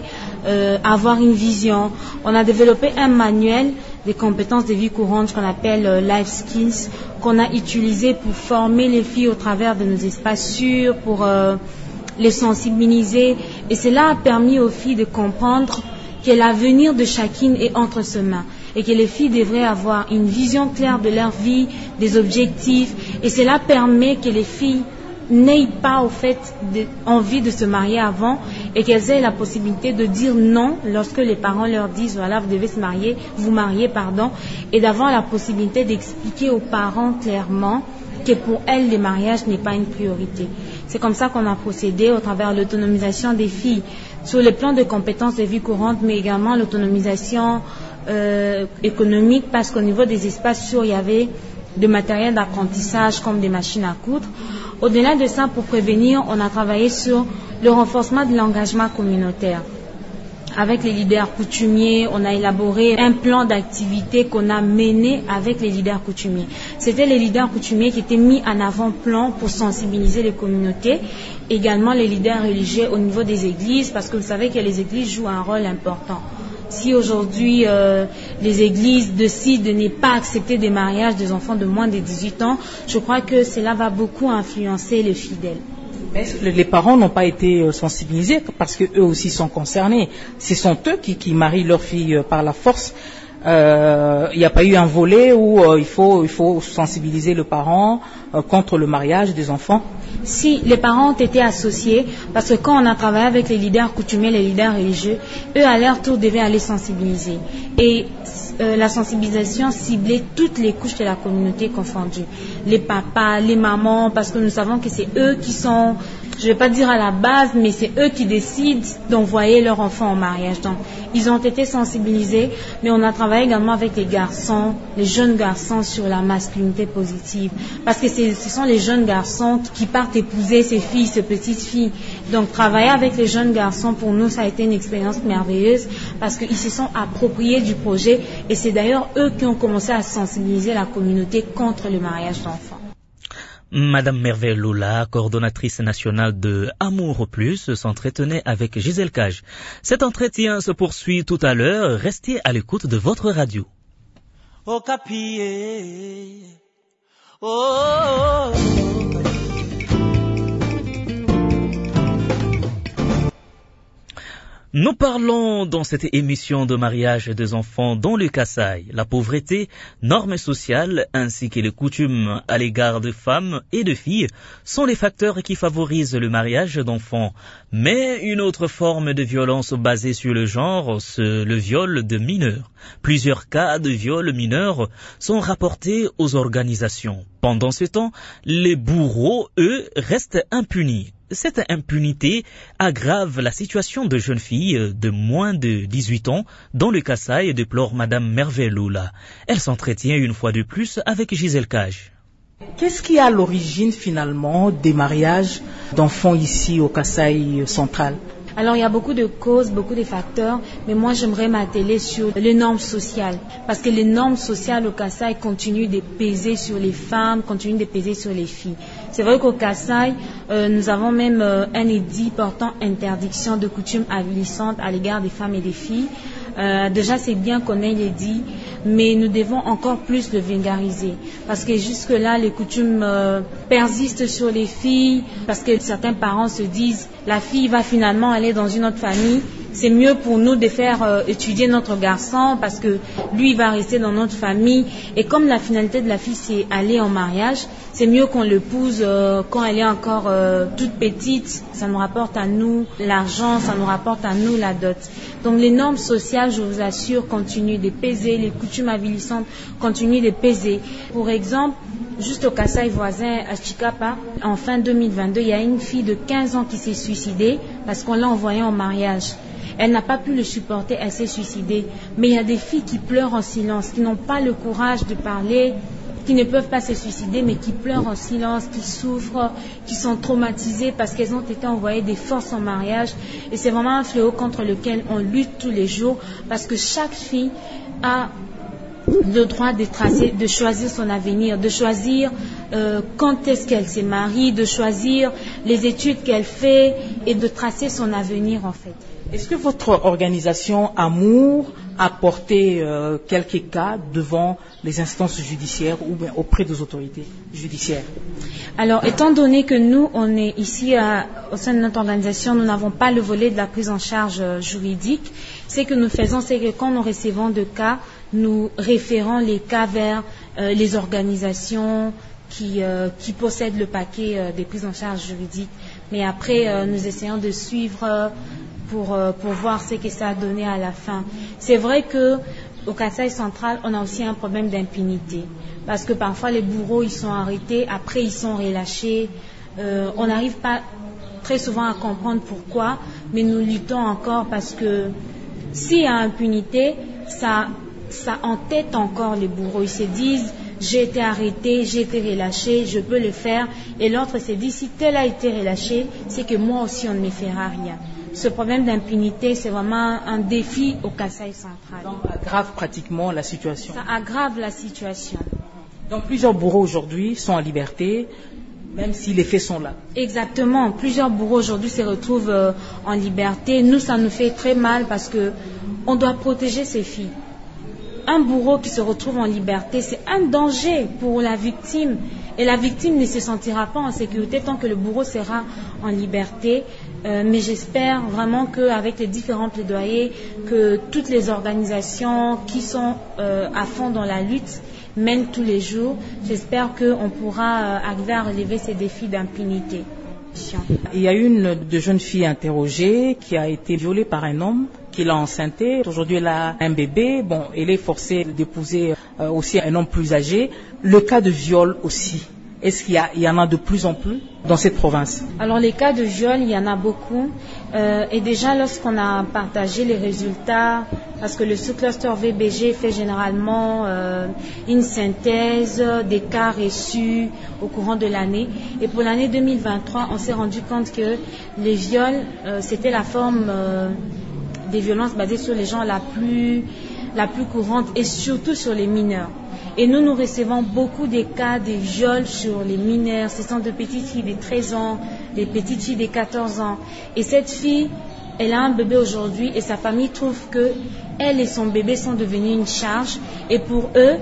à avoir une vision. On a développé un manuel des compétences des vies courantes qu'on appelle Life Skills, qu'on a utilisé pour former les filles au travers de nos espaces sûrs, pour les sensibiliser. Et cela a permis aux filles de comprendre que l'avenir de chacune est entre ses mains et que les filles devraient avoir une vision claire de leur vie, des objectifs, et cela permet que les filles n'aient pas au fait envie de se marier avant et qu'elles aient la possibilité de dire non lorsque les parents leur disent voilà vous devez vous marier et d'avoir la possibilité d'expliquer aux parents clairement que pour elles le mariage n'est pas une priorité. C'est comme ça qu'on a procédé au travers de l'autonomisation des filles sur le plan de compétences de vie courante, mais également l'autonomisation économique, parce qu'au niveau des espaces sûrs, il y avait de matériel d'apprentissage comme des machines à coudre. Au-delà de ça, pour prévenir, on a travaillé sur le renforcement de l'engagement communautaire. Avec les leaders coutumiers, on a élaboré un plan d'activité qu'on a mené avec les leaders coutumiers. C'était les leaders coutumiers qui étaient mis en avant-plan pour sensibiliser les communautés, également les leaders religieux au niveau des églises, parce que vous savez que les églises jouent un rôle important. Si aujourd'hui les églises décident de ne pas accepter des mariages des enfants de moins de 18 ans, je crois que cela va beaucoup influencer les fidèles. Mais les parents n'ont pas été sensibilisés parce qu'eux aussi sont concernés. Ce sont eux qui marient leurs filles par la force. Il n'y a pas eu un volet où il faut sensibiliser le parent contre le mariage des enfants? si les parents ont été associés, parce que quand on a travaillé avec les leaders coutumiers, les leaders religieux, eux à leur tour devaient aller sensibiliser. Et la sensibilisation ciblait toutes les couches de la communauté confondues. Les papas, les mamans, parce que nous savons que c'est eux qui sont, je ne vais pas dire à la base, mais c'est eux qui décident d'envoyer leur enfant au mariage. Donc, ils ont été sensibilisés, mais on a travaillé également avec les garçons, les jeunes garçons sur la masculinité positive. Parce que ce sont les jeunes garçons qui partent épouser ces filles, ces petites filles. Donc, travailler avec les jeunes garçons, pour nous, ça a été une expérience merveilleuse parce qu'ils se sont appropriés du projet et c'est d'ailleurs eux qui ont commencé à sensibiliser la communauté contre le mariage d'enfants. Madame Merveille Lula, coordonnatrice nationale de Amour au Plus, s'entretenait avec Gisèle Cage. Cet entretien se poursuit tout à l'heure. Restez à l'écoute de votre radio. Nous parlons dans cette émission de mariage des enfants dans le Kasaï. La pauvreté, normes sociales ainsi que les coutumes à l'égard de femmes et de filles sont les facteurs qui favorisent le mariage d'enfants. Mais une autre forme de violence basée sur le genre, c'est le viol de mineurs. Plusieurs cas de viol mineurs sont rapportés aux organisations. Pendant ce temps, les bourreaux, eux, restent impunis. Cette impunité aggrave la situation de jeunes filles de moins de 18 ans dans le Kasaï, déplore Madame Merveille Lula. Elle s'entretient une fois de plus avec Gisèle Cage. Qu'est-ce qui est à l'origine finalement des mariages d'enfants ici au Kasaï central? Alors il y a beaucoup de causes, beaucoup de facteurs, mais moi j'aimerais m'atteler sur les normes sociales. Parce que les normes sociales au Kasaï continuent de peser sur les femmes, continuent de peser sur les filles. C'est vrai qu'au Kasaï, nous avons même un édit portant interdiction de coutumes avilissantes à l'égard des femmes et des filles. Déjà c'est bien qu'on ait l'édit, mais nous devons encore plus le vulgariser. Parce que jusque-là, les coutumes persistent sur les filles, parce que certains parents se disent la fille va finalement aller dans une autre famille, c'est mieux pour nous de faire étudier notre garçon parce que lui il va rester dans notre famille. Et comme la finalité de la fille c'est aller en mariage, c'est mieux qu'on l'épouse quand elle est encore toute petite. Ça nous rapporte à nous l'argent, ça nous rapporte à nous la dot. Donc les normes sociales, je vous assure, continuent de peser, les coutumes avilissantes continuent de peser. Pour exemple, juste au Kasaï voisin, à Chikapa, en fin 2022, il y a une fille de 15 ans qui s'est suicidée parce qu'on l'a envoyée en mariage. Elle n'a pas pu le supporter, elle s'est suicidée. Mais il y a des filles qui pleurent en silence, qui n'ont pas le courage de parler, qui ne peuvent pas se suicider, mais qui pleurent en silence, qui souffrent, qui sont traumatisées parce qu'elles ont été envoyées des forces en mariage. Et c'est vraiment un fléau contre lequel on lutte tous les jours parce que chaque fille a le droit de choisir son avenir, de choisir quand est-ce qu'elle se marie, de choisir les études qu'elle fait et de tracer son avenir en fait. Est-ce que votre organisation Amour a porté quelques cas devant les instances judiciaires ou bien auprès des autorités judiciaires? Alors, étant donné que nous, on est ici au sein de notre organisation, nous n'avons pas le volet de la prise en charge juridique. Ce que nous faisons, c'est que quand nous recevons de cas, nous référons les cas vers les organisations qui possèdent le paquet des prises en charge juridiques. Mais après, nous essayons de suivre pour voir ce que ça a donné à la fin. C'est vrai que au Kasaï central, on a aussi un problème d'impunité. Parce que parfois, les bourreaux, ils sont arrêtés, après, ils sont relâchés. On n'arrive pas très souvent à comprendre pourquoi, mais nous luttons encore parce que s'il y a impunité, ça entête encore les bourreaux. Ils se disent, j'ai été arrêté, j'ai été relâché, je peux le faire. Et l'autre se dit, si tel a été relâché, c'est que moi aussi, on ne me fera rien. Ce problème d'impunité, c'est vraiment un défi au Kasaï central. Donc, ça aggrave pratiquement la situation. Ça aggrave la situation. Donc, plusieurs bourreaux aujourd'hui sont en liberté, même si les faits sont là. Exactement. Plusieurs bourreaux aujourd'hui se retrouvent en liberté. Nous, ça nous fait très mal parce que on doit protéger ces filles. Un bourreau qui se retrouve en liberté, c'est un danger pour la victime. Et la victime ne se sentira pas en sécurité tant que le bourreau sera en liberté. Mais j'espère vraiment qu'avec les différents plaidoyers, que toutes les organisations qui sont à fond dans la lutte mènent tous les jours, j'espère qu'on pourra arriver à relever ces défis d'impunité. Il y a une de jeunes filles interrogée qui a été violée par un homme qui l'a enceintée. Aujourd'hui, elle a un bébé. Bon, elle est forcée d'épouser aussi un homme plus âgé. Le cas de viol aussi. Est-ce qu'il y en a de plus en plus dans cette province? Alors, les cas de viol, il y en a beaucoup. Et déjà, lorsqu'on a partagé les résultats, parce que le sous-cluster VBG fait généralement une synthèse des cas reçus au courant de l'année. Et pour l'année 2023, on s'est rendu compte que les viols, c'était la forme des violences basées sur les gens la plus courante, et surtout sur les mineurs. Et nous recevons beaucoup des cas de viols sur les mineurs. Ce sont de petites filles de 13 ans, des petites filles de 14 ans. Et cette fille, elle a un bébé aujourd'hui et sa famille trouve que elle et son bébé sont devenus une charge. Et pour eux,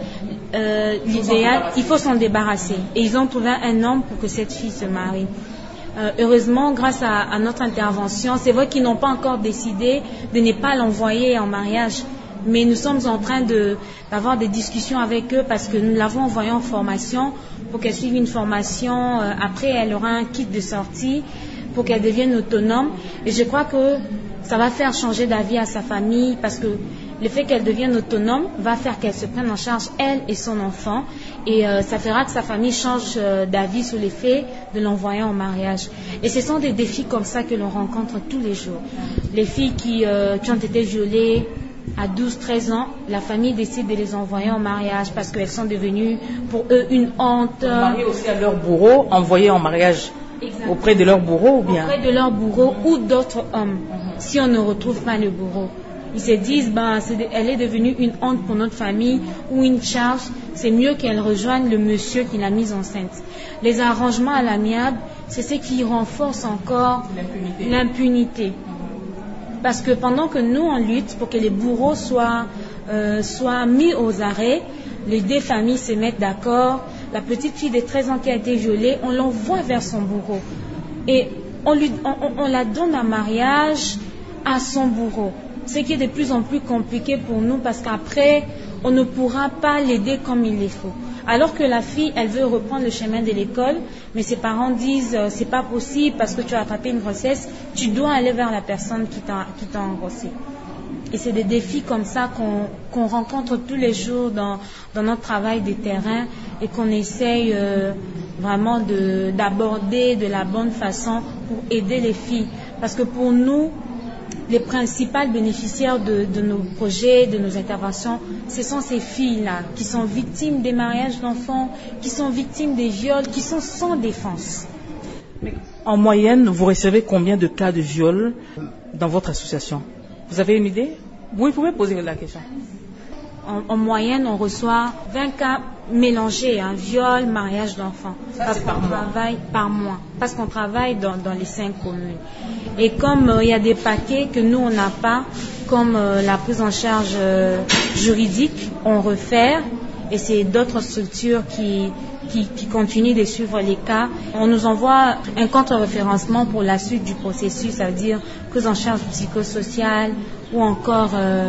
l'idéal, il faut s'en débarrasser. Et ils ont trouvé un homme pour que cette fille se marie. Heureusement, grâce à notre intervention, c'est vrai qu'ils n'ont pas encore décidé de ne pas l'envoyer en mariage. Mais nous sommes en train d'avoir des discussions avec eux parce que nous l'avons envoyée en formation pour qu'elle suive une formation. Après, elle aura un kit de sortie pour qu'elle devienne autonome. Et je crois que ça va faire changer d'avis à sa famille parce que le fait qu'elle devienne autonome va faire qu'elle se prenne en charge, elle et son enfant. Et ça fera que sa famille change d'avis sur le fait de l'envoyer en mariage. Et ce sont des défis comme ça que l'on rencontre tous les jours. Les filles qui ont été violées à 12-13 ans, la famille décide de les envoyer en mariage parce qu'elles sont devenues pour eux une honte. Mariées aussi à leur bourreau, envoyées en mariage. Exactement. Auprès de leur bourreau ou bien? Auprès de leur bourreau ou d'autres hommes, si on ne retrouve pas le bourreau. Ils se disent, elle est devenue une honte pour notre famille ou une charge, c'est mieux qu'elle rejoigne le monsieur qui l'a mise enceinte. Les arrangements à l'amiable, c'est ce qui renforce encore l'impunité. Parce que pendant que nous, on lutte pour que les bourreaux soient mis aux arrêts, les deux familles se mettent d'accord. La petite fille de 13 ans qui a été violée, on l'envoie vers son bourreau. Et on la donne en mariage à son bourreau. Ce qui est de plus en plus compliqué pour nous parce qu'après, on ne pourra pas l'aider comme il le faut. Alors que la fille, elle veut reprendre le chemin de l'école, mais ses parents disent c'est pas possible parce que tu as attrapé une grossesse, tu dois aller vers la personne qui t'a engrossé. Et c'est des défis comme ça qu'on rencontre tous les jours dans notre travail de terrain et qu'on essaye vraiment d'aborder de la bonne façon pour aider les filles. Parce que pour nous, les principales bénéficiaires de nos projets, de nos interventions, ce sont ces filles-là qui sont victimes des mariages d'enfants, qui sont victimes des viols, qui sont sans défense. Mais en moyenne, vous recevez combien de cas de viol dans votre association? Vous avez une idée? Vous pouvez poser la question. En moyenne, on reçoit 20 cas mélangés, viol, mariage d'enfants. Parce qu'on travaille par mois. Parce qu'on travaille dans les 5 communes. Et comme il y a des paquets que nous, on n'a pas, comme la prise en charge juridique, on refaire. Et c'est d'autres structures qui continuent de suivre les cas. On nous envoie un contre-référencement pour la suite du processus, ça veut dire prise en charge psychosociale ou encore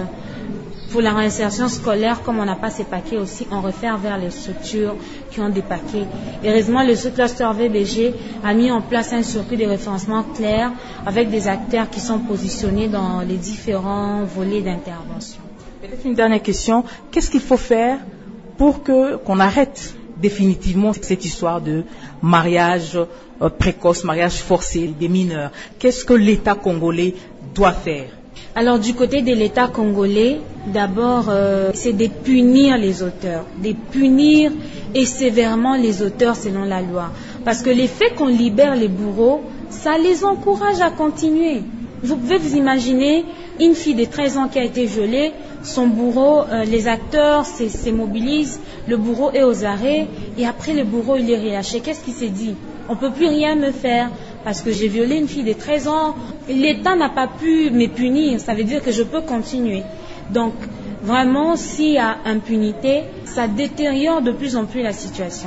pour la réinsertion scolaire, comme on n'a pas ces paquets aussi, on réfère vers les structures qui ont des paquets. Heureusement, le sous-cluster VBG a mis en place un circuit de référencement clair avec des acteurs qui sont positionnés dans les différents volets d'intervention. Peut-être une dernière question. Qu'est-ce qu'il faut faire pour qu'on arrête définitivement cette histoire de mariage précoce, mariage forcé des mineurs? Qu'est-ce que l'État congolais doit faire? Alors du côté de l'État congolais, d'abord, c'est de punir les auteurs, de punir et sévèrement les auteurs selon la loi. Parce que les faits qu'on libère les bourreaux, ça les encourage à continuer. Vous pouvez vous imaginer une fille de 13 ans qui a été violée, son bourreau, les acteurs se mobilisent, le bourreau est aux arrêts et après le bourreau il est relâché. Qu'est-ce qu'il s'est dit? On ne peut plus rien me faire parce que j'ai violé une fille de 13 ans. L'État n'a pas pu me punir, ça veut dire que je peux continuer. Donc vraiment, s'il y a impunité, ça détériore de plus en plus la situation.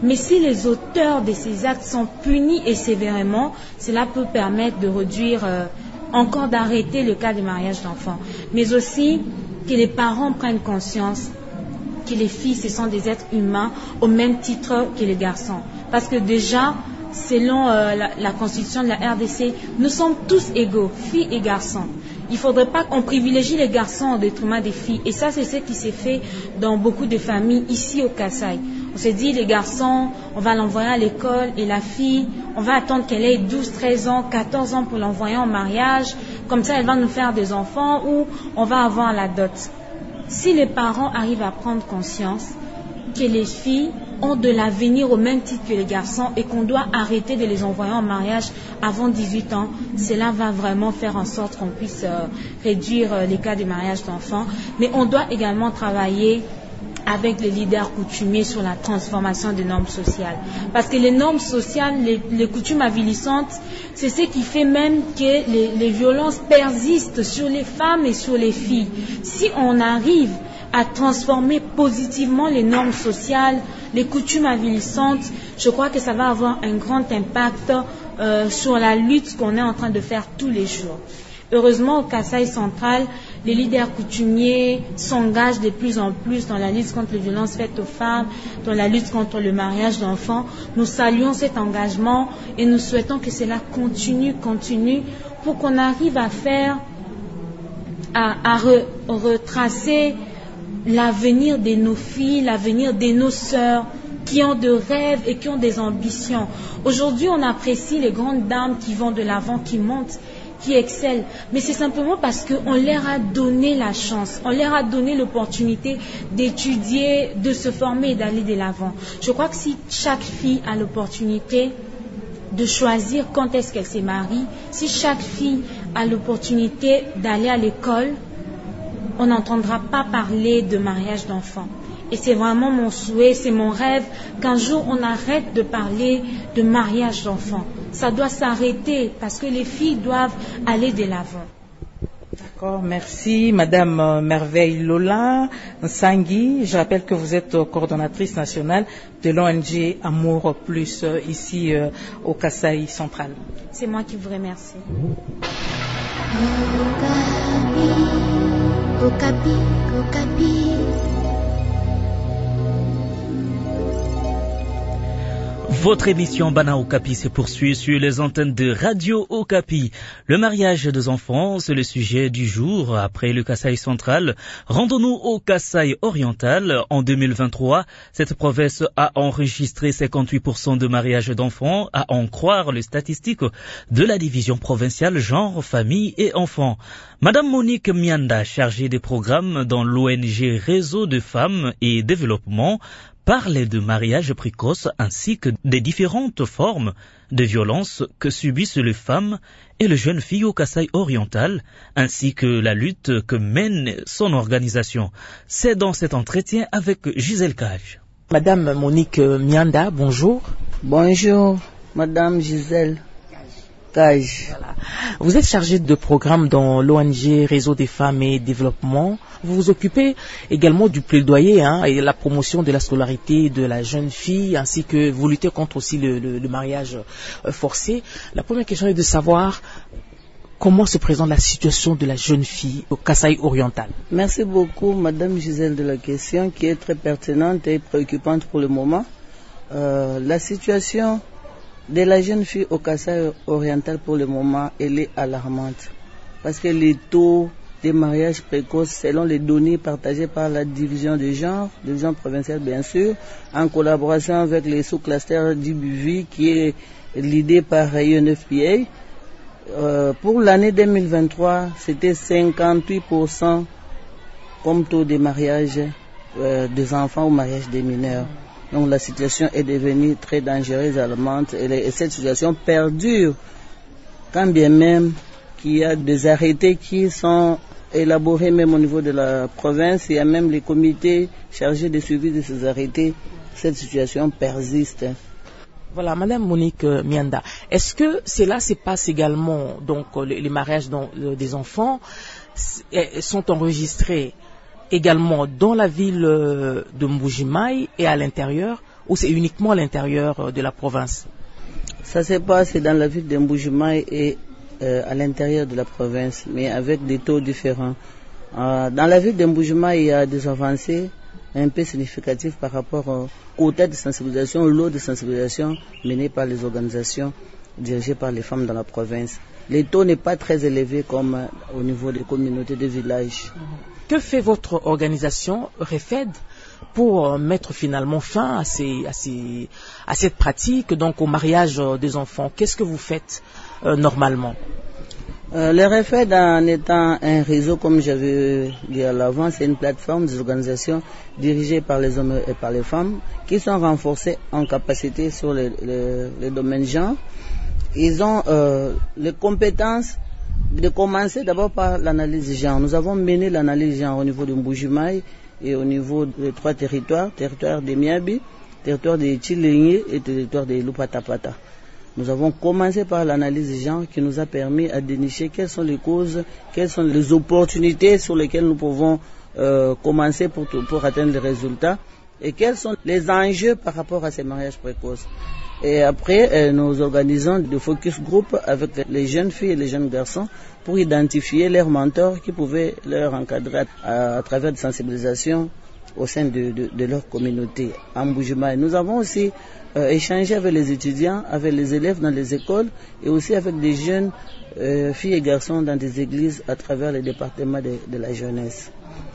Mais si les auteurs de ces actes sont punis et sévèrement, cela peut permettre de réduire, encore d'arrêter le cas de mariage d'enfants. Mais aussi que les parents prennent conscience que les filles, ce sont des êtres humains au même titre que les garçons. Parce que déjà, selon la constitution de la RDC, nous sommes tous égaux, filles et garçons. Il ne faudrait pas qu'on privilégie les garçons au détriment des filles. Et ça, c'est ce qui s'est fait dans beaucoup de familles ici au Kasaï. On s'est dit, les garçons, on va l'envoyer à l'école, et la fille, on va attendre qu'elle ait 12, 13 ans, 14 ans pour l'envoyer en mariage. Comme ça, elle va nous faire des enfants ou on va avoir la dot. Si les parents arrivent à prendre conscience que les filles ont de l'avenir au même titre que les garçons et qu'on doit arrêter de les envoyer en mariage avant 18 ans, cela va vraiment faire en sorte qu'on puisse réduire les cas de mariage d'enfants. Mais on doit également travailler avec les leaders coutumiers sur la transformation des normes sociales. Parce que les normes sociales, les coutumes avilissantes, c'est ce qui fait même que les violences persistent sur les femmes et sur les filles. Si on arrive à transformer positivement les normes sociales, les coutumes avilissantes, je crois que ça va avoir un grand impact sur la lutte qu'on est en train de faire tous les jours. Heureusement, au Kasaï central, les leaders coutumiers s'engagent de plus en plus dans la lutte contre les violences faites aux femmes, dans la lutte contre le mariage d'enfants. Nous saluons cet engagement et nous souhaitons que cela continue pour qu'on arrive à faire, à retracer l'avenir de nos filles, l'avenir de nos sœurs qui ont de rêves et qui ont des ambitions. Aujourd'hui, on apprécie les grandes dames qui vont de l'avant, qui montent, qui excellent, mais c'est simplement parce qu'on leur a donné la chance, on leur a donné l'opportunité d'étudier, de se former et d'aller de l'avant. Je crois que si chaque fille a l'opportunité de choisir quand est-ce qu'elle se marie, si chaque fille a l'opportunité d'aller à l'école, on n'entendra pas parler de mariage d'enfants. Et c'est vraiment mon souhait, c'est mon rêve qu'un jour on arrête de parler de mariage d'enfants. Ça doit s'arrêter parce que les filles doivent aller de l'avant. D'accord, merci Madame Merveille Lola Nsangui. Je rappelle que vous êtes coordonnatrice nationale de l'ONG Amour Plus ici au Kasaï central. C'est moi qui vous remercie. Okapi, Okapi. Votre émission Bana Okapi se poursuit sur les antennes de Radio Okapi. Le mariage des enfants, c'est le sujet du jour. Après le Kasaï central, rendons-nous au Kasaï oriental. En 2023, cette province a enregistré 58% de mariages d'enfants, à en croire les statistiques de la division provinciale genre, famille et enfants. Madame Monique Mianda, chargée des programmes dans l'ONG Réseau de femmes et développement, parle de mariage précoce ainsi que des différentes formes de violence que subissent les femmes et les jeunes filles au Kasaï oriental, ainsi que la lutte que mène son organisation. C'est dans cet entretien avec Gisèle Cage. Madame Monique Mianda, bonjour. Bonjour, Madame Gisèle Cage. Voilà. Vous êtes chargée de programme dans l'ONG Réseau des femmes et développement. Vous vous occupez également du plaidoyer et la promotion de la scolarité de la jeune fille, ainsi que vous luttez contre aussi le mariage forcé. La première question est de savoir comment se présente la situation de la jeune fille au Kasaï oriental. Merci beaucoup, Madame Gisèle, de la question qui est très pertinente et préoccupante pour le moment. La situation de la jeune fille au Kasaï oriental pour le moment, elle est alarmante parce que les taux des mariages précoces, selon les données partagées par la division de genre, division provinciale bien sûr, en collaboration avec les sous-clusters d'IBUVI qui est l'idée par UNFPA. Pour l'année 2023, c'était 58% comme taux de mariage des enfants ou mariage des mineurs. Donc la situation est devenue très dangereuse, alarmante, et cette situation perdure, quand bien même qu'il y a des arrêtés qui sont élaborés même au niveau de la province, il y a même les comités chargés de suivi de ces arrêtés. Cette situation persiste. Voilà, Madame Monique Mianda, est-ce que cela se passe également, donc les mariages des enfants sont enregistrés également dans la ville de Mbujimaï et à l'intérieur, ou c'est uniquement à l'intérieur de la province? Ça se passe dans la ville d'Mbuji-Mayi et à l'intérieur de la province, mais avec des taux différents. Dans la ville d'Mbuji-Mayi, il y a des avancées un peu significatives par rapport au quota de sensibilisation, au lot de sensibilisation mené par les organisations dirigées par les femmes dans la province. Les taux n'est pas très élevé comme au niveau des communautés de villages. Que fait votre organisation REFED pour mettre finalement fin à cette pratique, donc au mariage des enfants? Qu'est-ce que vous faites normalement? Le REFED, en étant un réseau, comme j'avais dit à l'avant, c'est une plateforme des organisations dirigées par les hommes et par les femmes qui sont renforcées en capacité sur les domaines genre. Ils ont les compétences de commencer d'abord par l'analyse genre. Nous avons mené l'analyse genre au niveau de Mbuji-Mayi et au niveau des 3 territoires de Miabi, territoire de Chilingi et territoire de Lupatapata. Nous avons commencé par l'analyse genre qui nous a permis à dénicher quelles sont les causes, quelles sont les opportunités sur lesquelles nous pouvons commencer pour atteindre les résultats et quels sont les enjeux par rapport à ces mariages précoces. Et après, nous organisons des focus group avec les jeunes filles et les jeunes garçons pour identifier leurs mentors qui pouvaient leur encadrer à travers des sensibilisations au sein de leur communauté en Mbuji-Mayi. Nous avons aussi échangé avec les étudiants, avec les élèves dans les écoles et aussi avec des jeunes filles et garçons dans des églises à travers les départements de la jeunesse.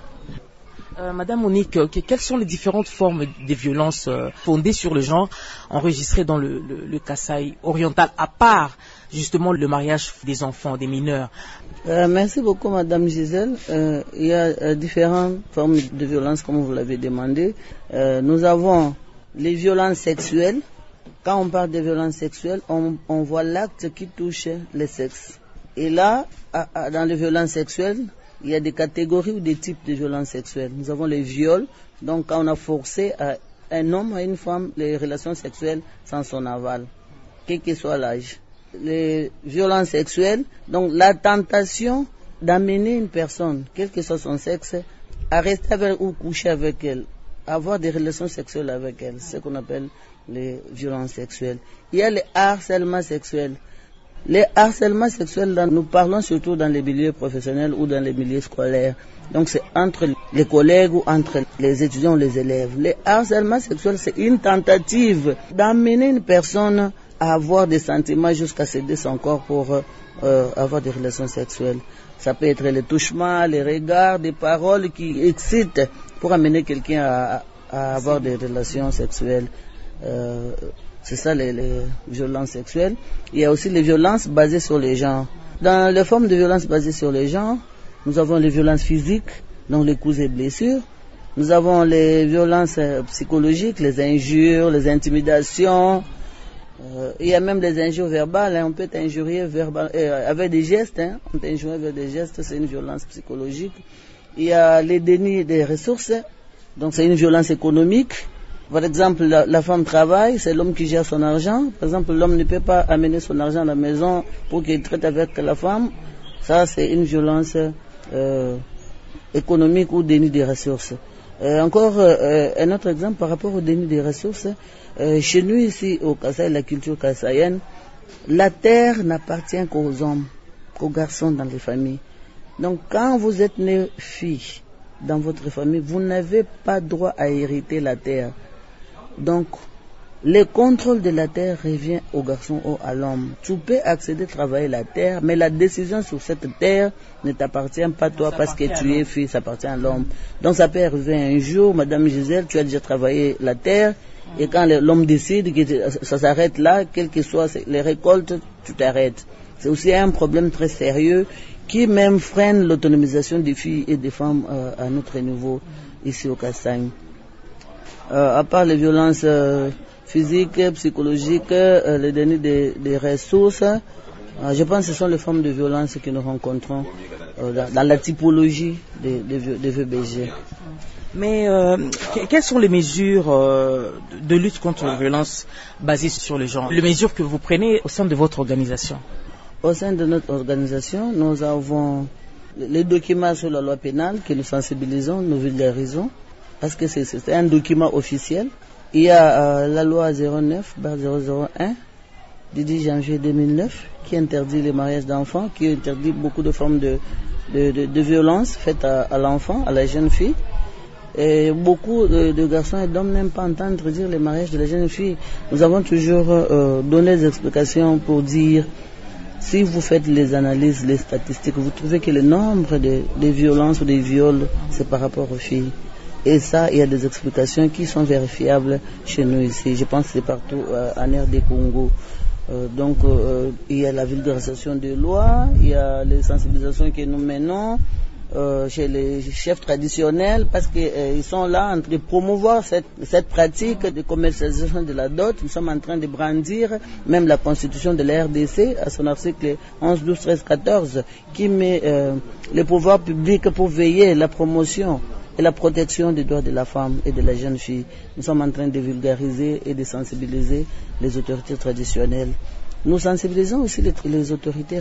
Madame Monique, quelles sont les différentes formes de violences fondées sur le genre enregistrées dans le Kasaï oriental, à part justement le mariage des enfants, des mineurs? Merci beaucoup Madame Gisèle. Il y a différentes formes de violences comme vous l'avez demandé. Nous avons les violences sexuelles. Quand on parle de violences sexuelles, on voit l'acte qui touche le sexe. Et là, dans les violences sexuelles, il y a des catégories ou des types de violences sexuelles. Nous avons les viols, donc quand on a forcé à un homme à une femme les relations sexuelles sans son aval, quel que soit l'âge. Les violences sexuelles, donc la tentation d'amener une personne, quel que soit son sexe, à rester avec ou coucher avec elle, avoir des relations sexuelles avec elle, c'est ce qu'on appelle les violences sexuelles. Il y a les harcèlements sexuels. Les harcèlements sexuels, nous parlons surtout dans les milieux professionnels ou dans les milieux scolaires. Donc c'est entre les collègues ou entre les étudiants ou les élèves. Les harcèlements sexuels, c'est une tentative d'amener une personne à avoir des sentiments jusqu'à céder son corps pour avoir des relations sexuelles. Ça peut être les touchements, les regards, des paroles qui excitent pour amener quelqu'un à avoir des relations sexuelles. C'est ça les violences sexuelles. Il y a aussi les violences basées sur les genres. Dans les formes de violences basées sur les genres, nous avons les violences physiques, donc les coups et blessures. Nous avons les violences psychologiques, les injures, les intimidations. Il y a même les injures verbales. On peut injurier avec des gestes. On peut injurier avec des gestes, c'est une violence psychologique. Il y a les dénis des ressources, donc c'est une violence économique. Par exemple, la femme travaille, c'est l'homme qui gère son argent. Par exemple, l'homme ne peut pas amener son argent à la maison pour qu'il traite avec la femme. Ça, c'est une violence économique ou déni des ressources. Encore un autre exemple par rapport au déni des ressources. Chez nous, ici, au Kasaï, la culture kassaïenne, la terre n'appartient qu'aux hommes, qu'aux garçons dans les familles. Donc, quand vous êtes né fille dans votre famille, vous n'avez pas droit à hériter la terre. Donc, le contrôle de la terre revient au garçon ou à l'homme. Tu peux accéder à travailler la terre, mais la décision sur cette terre ne t'appartient pas toi parce que tu es fille, ça appartient à l'homme. Donc, ça peut arriver un jour, Madame Gisèle, tu as déjà travaillé la terre, et quand l'homme décide que ça s'arrête là, quelles que soient les récoltes, tu t'arrêtes. C'est aussi un problème très sérieux qui même freine l'autonomisation des filles et des femmes à notre niveau ici au Kasaï. À part les violences physiques, psychologiques, le déni des ressources, je pense que ce sont les formes de violence que nous rencontrons dans la typologie des VBG. Mais quelles sont les mesures de lutte contre les violences basées sur le genre? Les mesures que vous prenez au sein de votre organisation? Au sein de notre organisation, nous avons les documents sur la loi pénale que nous sensibilisons, nous vulgarisons, parce que c'est un document officiel. Il y a la loi 09/001 du 10 janvier 2009 qui interdit les mariages d'enfants, qui interdit beaucoup de formes de violences faites à l'enfant, à la jeune fille. Et beaucoup de garçons et d'hommes n'aiment pas entendre dire les mariages de la jeune fille. Nous avons toujours donné des explications pour dire, si vous faites les analyses, les statistiques, vous trouvez que le nombre de violences ou de viols, c'est par rapport aux filles. Et ça, il y a des explications qui sont vérifiables chez nous ici. Je pense que c'est partout en RD Congo. Donc, il y a la vulgarisation des lois, il y a les sensibilisations que nous menons chez les chefs traditionnels, parce qu'ils sont là en train de promouvoir cette pratique de commercialisation de la dot. Nous sommes en train de brandir même la constitution de la RDC à son article 11, 12, 13, 14 qui met les pouvoirs publics pour veiller la promotion et la protection des droits de la femme et de la jeune fille. Nous sommes en train de vulgariser et de sensibiliser les autorités traditionnelles. Nous sensibilisons aussi les autorités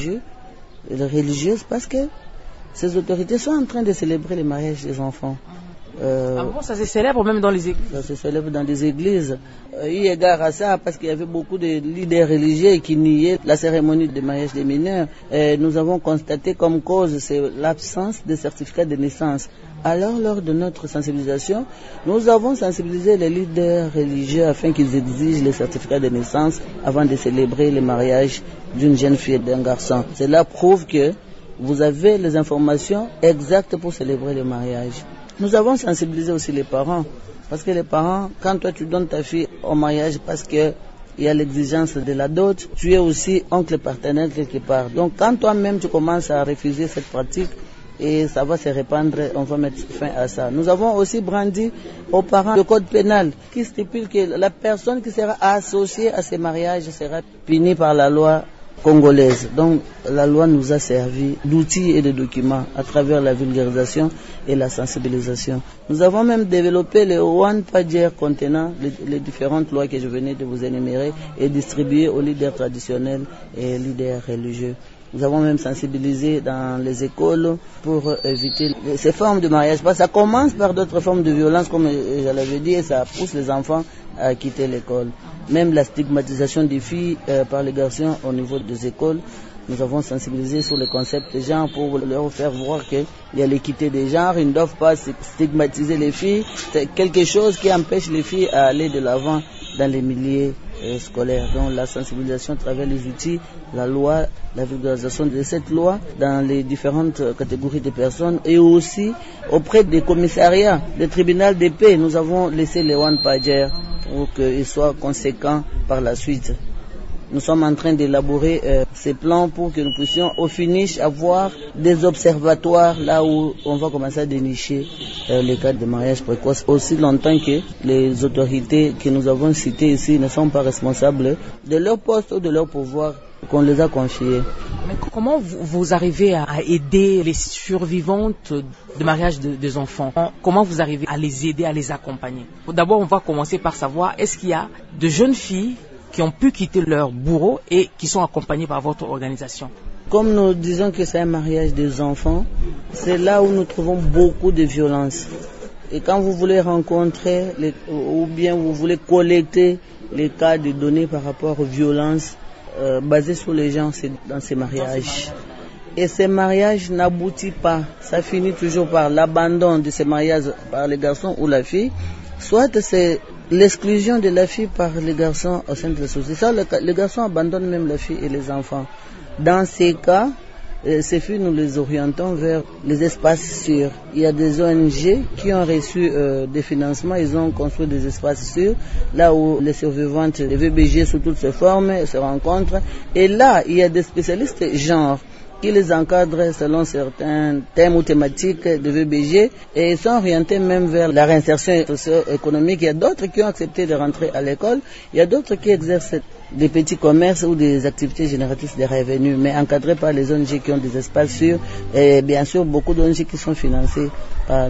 religieuses parce que ces autorités sont en train de célébrer les mariages des enfants. Ça se célèbre même dans les églises? Ça se célèbre dans des églises. Eu égard à ça, parce qu'il y avait beaucoup de leaders religieux qui niaient la cérémonie de mariage des mineurs. Nous avons constaté comme cause, c'est l'absence de certificat de naissance. Alors, lors de notre sensibilisation, nous avons sensibilisé les leaders religieux afin qu'ils exigent les certificats de naissance avant de célébrer le mariage d'une jeune fille et d'un garçon. Cela prouve que vous avez les informations exactes pour célébrer le mariage. Nous avons sensibilisé aussi les parents, parce que les parents, quand toi tu donnes ta fille au mariage parce que il y a l'exigence de la dot, tu es aussi oncle partenaire quelque part. Donc quand toi-même tu commences à refuser cette pratique, et ça va se répandre, on va mettre fin à ça. Nous avons aussi brandi aux parents le code pénal qui stipule que la personne qui sera associée à ces mariages sera punie par la loi congolaise. Donc la loi nous a servi d'outils et de documents à travers la vulgarisation et la sensibilisation. Nous avons même développé le one pager contenant les différentes lois que je venais de vous énumérer et distribué aux leaders traditionnels et leaders religieux. Nous avons même sensibilisé dans les écoles pour éviter ces formes de mariage. Parce que ça commence par d'autres formes de violence, comme je l'avais dit, et ça pousse les enfants à quitter l'école. Même la stigmatisation des filles par les garçons au niveau des écoles. Nous avons sensibilisé sur le concept de genre pour leur faire voir qu'il y a l'équité des genres. Ils ne doivent pas stigmatiser les filles. C'est quelque chose qui empêche les filles à aller de l'avant dans les milieux scolaires. Donc la sensibilisation à travers les outils, la loi, la vulgarisation de cette loi dans les différentes catégories de personnes et aussi auprès des commissariats, des tribunaux de paix. Nous avons laissé les one pager pour qu'ils soient conséquents par la suite. Nous sommes en train d'élaborer ces plans pour que nous puissions au finish avoir des observatoires là où on va commencer à dénicher les cas de mariage précoce, aussi longtemps que les autorités que nous avons citées ici ne sont pas responsables de leur poste ou de leur pouvoir qu'on les a confiés. Mais comment vous arrivez à aider les survivantes de mariage des enfants? Comment vous arrivez à les aider, à les accompagner? D'abord, on va commencer par savoir, est-ce qu'il y a de jeunes filles qui ont pu quitter leur bourreau et qui sont accompagnés par votre organisation? Comme nous disons que c'est un mariage des enfants, c'est là où nous trouvons beaucoup de violence. Et quand vous voulez rencontrer ou bien vous voulez collecter les cas de données par rapport aux violences basées sur les gens, c'est dans ces mariages. Et ces mariages n'aboutissent pas. Ça finit toujours par l'abandon de ces mariages par les garçons ou la fille. Soit c'est l'exclusion de la fille par les garçons au sein de la société. Ça, les garçons abandonnent même la fille et les enfants. Dans ces cas, ces filles, nous les orientons vers les espaces sûrs. Il y a des ONG qui ont reçu des financements, ils ont construit des espaces sûrs, là où les survivantes des VBG sous toutes ses formes se rencontrent. Et là, il y a des spécialistes genre qui les encadrent selon certains thèmes ou thématiques de VBG et ils sont orientés même vers la réinsertion socio-économique. Il y a d'autres qui ont accepté de rentrer à l'école, il y a d'autres qui exercent des petits commerces ou des activités génératrices de revenus, mais encadrés par les ONG qui ont des espaces sûrs et bien sûr beaucoup d'ONG qui sont financées par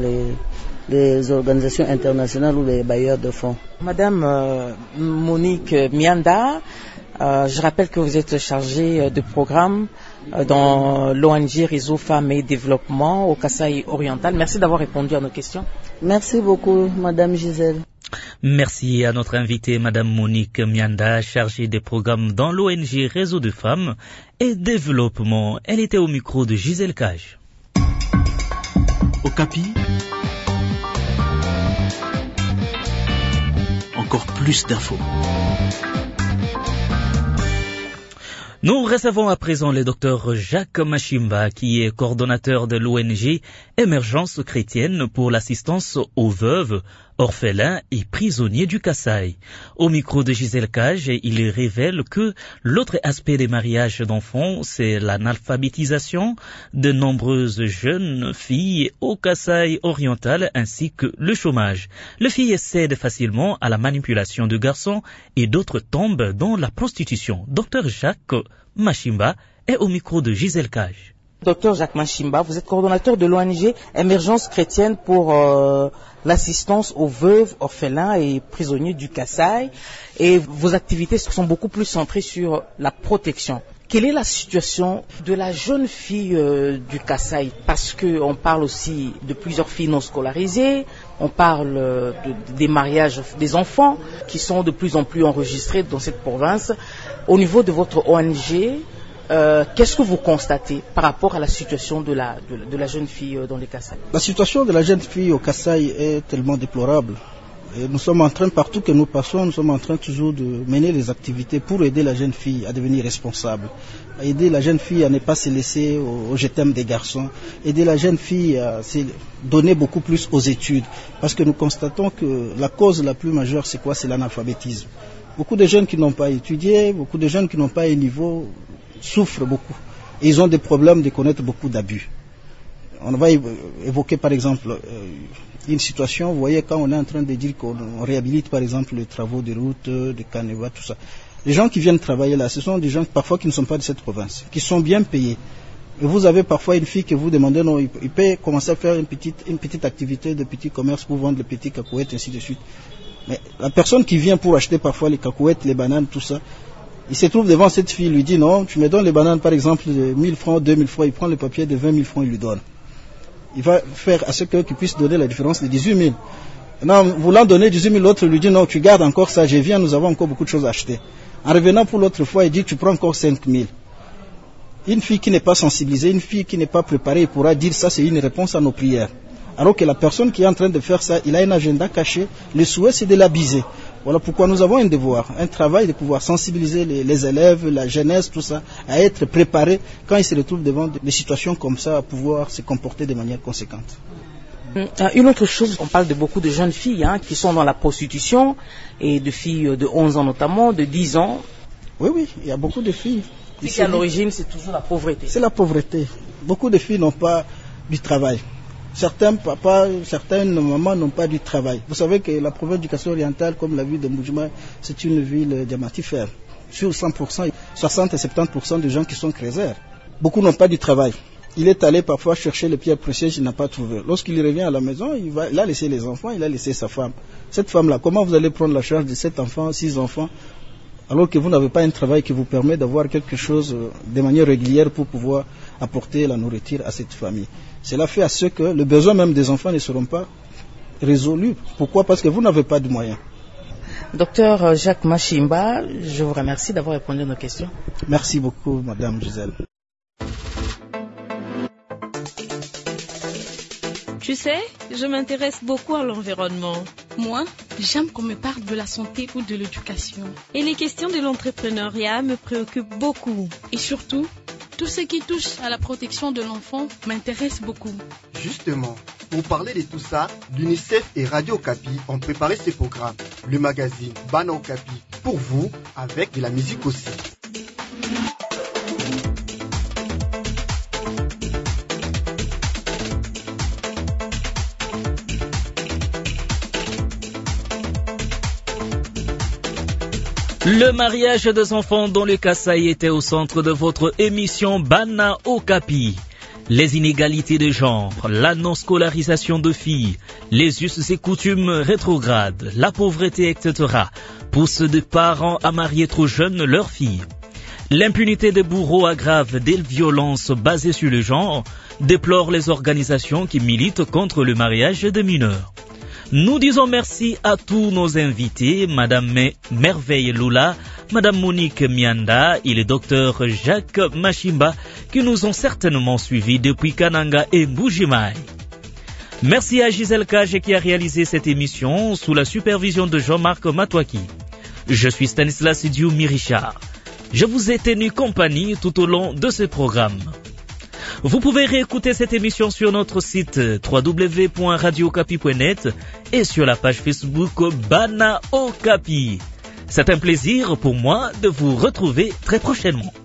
les organisations internationales ou les bailleurs de fonds. Madame Monique Mianda, je rappelle que vous êtes chargée de programme dans l'ONG Réseau Femmes et Développement au Kasaï oriental. Merci d'avoir répondu à nos questions. Merci beaucoup, Madame Gisèle. Merci à notre invitée, Madame Monique Mianda, chargée des programmes dans l'ONG Réseau de Femmes et Développement. Elle était au micro de Gisèle Cage. Okapi, encore plus d'infos. Nous recevons à présent le docteur Jacques Machimba, qui est coordonnateur de l'ONG Émergence chrétienne pour l'assistance aux veuves, orphelins et prisonniers du Kasaï. Au micro de Gisèle Cage, il révèle que l'autre aspect des mariages d'enfants, c'est l'analphabétisation de nombreuses jeunes filles au Kasaï oriental ainsi que le chômage. Les filles cèdent facilement à la manipulation de garçons et d'autres tombent dans la prostitution. Docteur Jacques Machimba est au micro de Gisèle Cage. Docteur Jacques Machimba, vous êtes coordonnateur de l'ONG Émergence chrétienne pour l'assistance aux veuves, orphelins et prisonniers du Kasaï. Et vos activités sont beaucoup plus centrées sur la protection. Quelle est la situation de la jeune fille du Kasaï? Parce qu'on parle aussi de plusieurs filles non scolarisées, on parle des mariages des enfants qui sont de plus en plus enregistrés dans cette province. Au niveau de votre ONG, qu'est-ce que vous constatez par rapport à la situation de la jeune fille dans le Kasaï? La situation de la jeune fille au Kasaï est tellement déplorable. Et nous sommes en train, partout que nous passons, nous sommes en train toujours de mener les activités pour aider la jeune fille à devenir responsable. Aider la jeune fille à ne pas se laisser au je t'aime des garçons. Aider la jeune fille à se donner beaucoup plus aux études. Parce que nous constatons que la cause la plus majeure, c'est quoi? C'est l'analphabétisme. Beaucoup de jeunes qui n'ont pas étudié, beaucoup de jeunes qui n'ont pas un niveau, souffrent beaucoup. Et ils ont des problèmes de connaître beaucoup d'abus. On va évoquer par exemple une situation, vous voyez, quand on est en train de dire qu'on réhabilite par exemple les travaux de route, de canevas, tout ça. Les gens qui viennent travailler là, ce sont des gens parfois qui ne sont pas de cette province, qui sont bien payés. Et vous avez parfois une fille que vous demandez, non, il peut commencer à faire une petite activité de petit commerce pour vendre les petits cacahuètes, ainsi de suite. Mais la personne qui vient pour acheter parfois les cacahuètes, les bananes, tout ça, il se trouve devant cette fille, il lui dit non, tu me donnes les bananes par exemple de 1000 francs, 2000 francs, il prend le papier de 20 000 francs, il lui donne. Il va faire à ce qu'il puisse donner la différence de 18 000. Maintenant, voulant donner 18 000, l'autre lui dit non, tu gardes encore ça, je viens, nous avons encore beaucoup de choses à acheter. En revenant pour l'autre fois, il dit tu prends encore 5 000. Une fille qui n'est pas sensibilisée, une fille qui n'est pas préparée pourra dire ça, c'est une réponse à nos prières. Alors que la personne qui est en train de faire ça, il a un agenda caché, le souhait c'est de l'abuser. Voilà pourquoi nous avons un devoir, un travail de pouvoir sensibiliser les élèves, la jeunesse, tout ça, à être préparés quand ils se retrouvent devant des situations comme ça, à pouvoir se comporter de manière conséquente. Une autre chose, on parle de beaucoup de jeunes filles qui sont dans la prostitution, et de filles de 11 ans notamment, de 10 ans. Oui, il y a beaucoup de filles. Ici, à l'origine, c'est toujours la pauvreté. C'est la pauvreté. Beaucoup de filles n'ont pas du travail. Certains papas, certaines mamans n'ont pas du travail. Vous savez que la province du Kasaï oriental, comme la ville de Mboujima, c'est une ville diamantifère. Sur 100%, 60 et 70% de gens qui sont crézères. Beaucoup n'ont pas du travail. Il est allé parfois chercher les pierres précieuses, il n'a pas trouvé. Lorsqu'il revient à la maison, il a laissé les enfants, il a laissé sa femme. Cette femme-là, comment vous allez prendre la charge de 7 enfants, 6 enfants, alors que vous n'avez pas un travail qui vous permet d'avoir quelque chose de manière régulière pour pouvoir apporter la nourriture à cette famille. Cela fait à ce que les besoins même des enfants ne seront pas résolus. Pourquoi? Parce que vous n'avez pas de moyens. Docteur Jacques Machimba, je vous remercie d'avoir répondu à nos questions. Merci beaucoup, Madame Gisèle. Tu sais, je m'intéresse beaucoup à l'environnement. Moi, j'aime qu'on me parle de la santé ou de l'éducation. Et les questions de l'entrepreneuriat me préoccupent beaucoup. Et surtout, tout ce qui touche à la protection de l'enfant m'intéresse beaucoup. Justement, pour parler de tout ça, l'UNICEF et Radio Okapi ont préparé ces programmes. Le magazine Bana Okapi pour vous, avec de la musique aussi. Le mariage des enfants dans le Kasaï était au centre de votre émission Bana Okapi. Les inégalités de genre, la non-scolarisation de filles, les us et coutumes rétrogrades, la pauvreté, etc. poussent des parents à marier trop jeunes leurs filles. L'impunité des bourreaux aggrave des violences basées sur le genre, déplorent les organisations qui militent contre le mariage des mineurs. Nous disons merci à tous nos invités, Madame Merveille Lula, Madame Monique Mianda et le docteur Jacques Machimba, qui nous ont certainement suivis depuis Kananga et Mbujimaï. Merci à Gisèle Cage qui a réalisé cette émission sous la supervision de Jean-Marc Matouaki. Je suis Stanislas Dioumi Richard. Je vous ai tenu compagnie tout au long de ce programme. Vous pouvez réécouter cette émission sur notre site www.radiocapi.net et sur la page Facebook Bana Okapi. C'est un plaisir pour moi de vous retrouver très prochainement.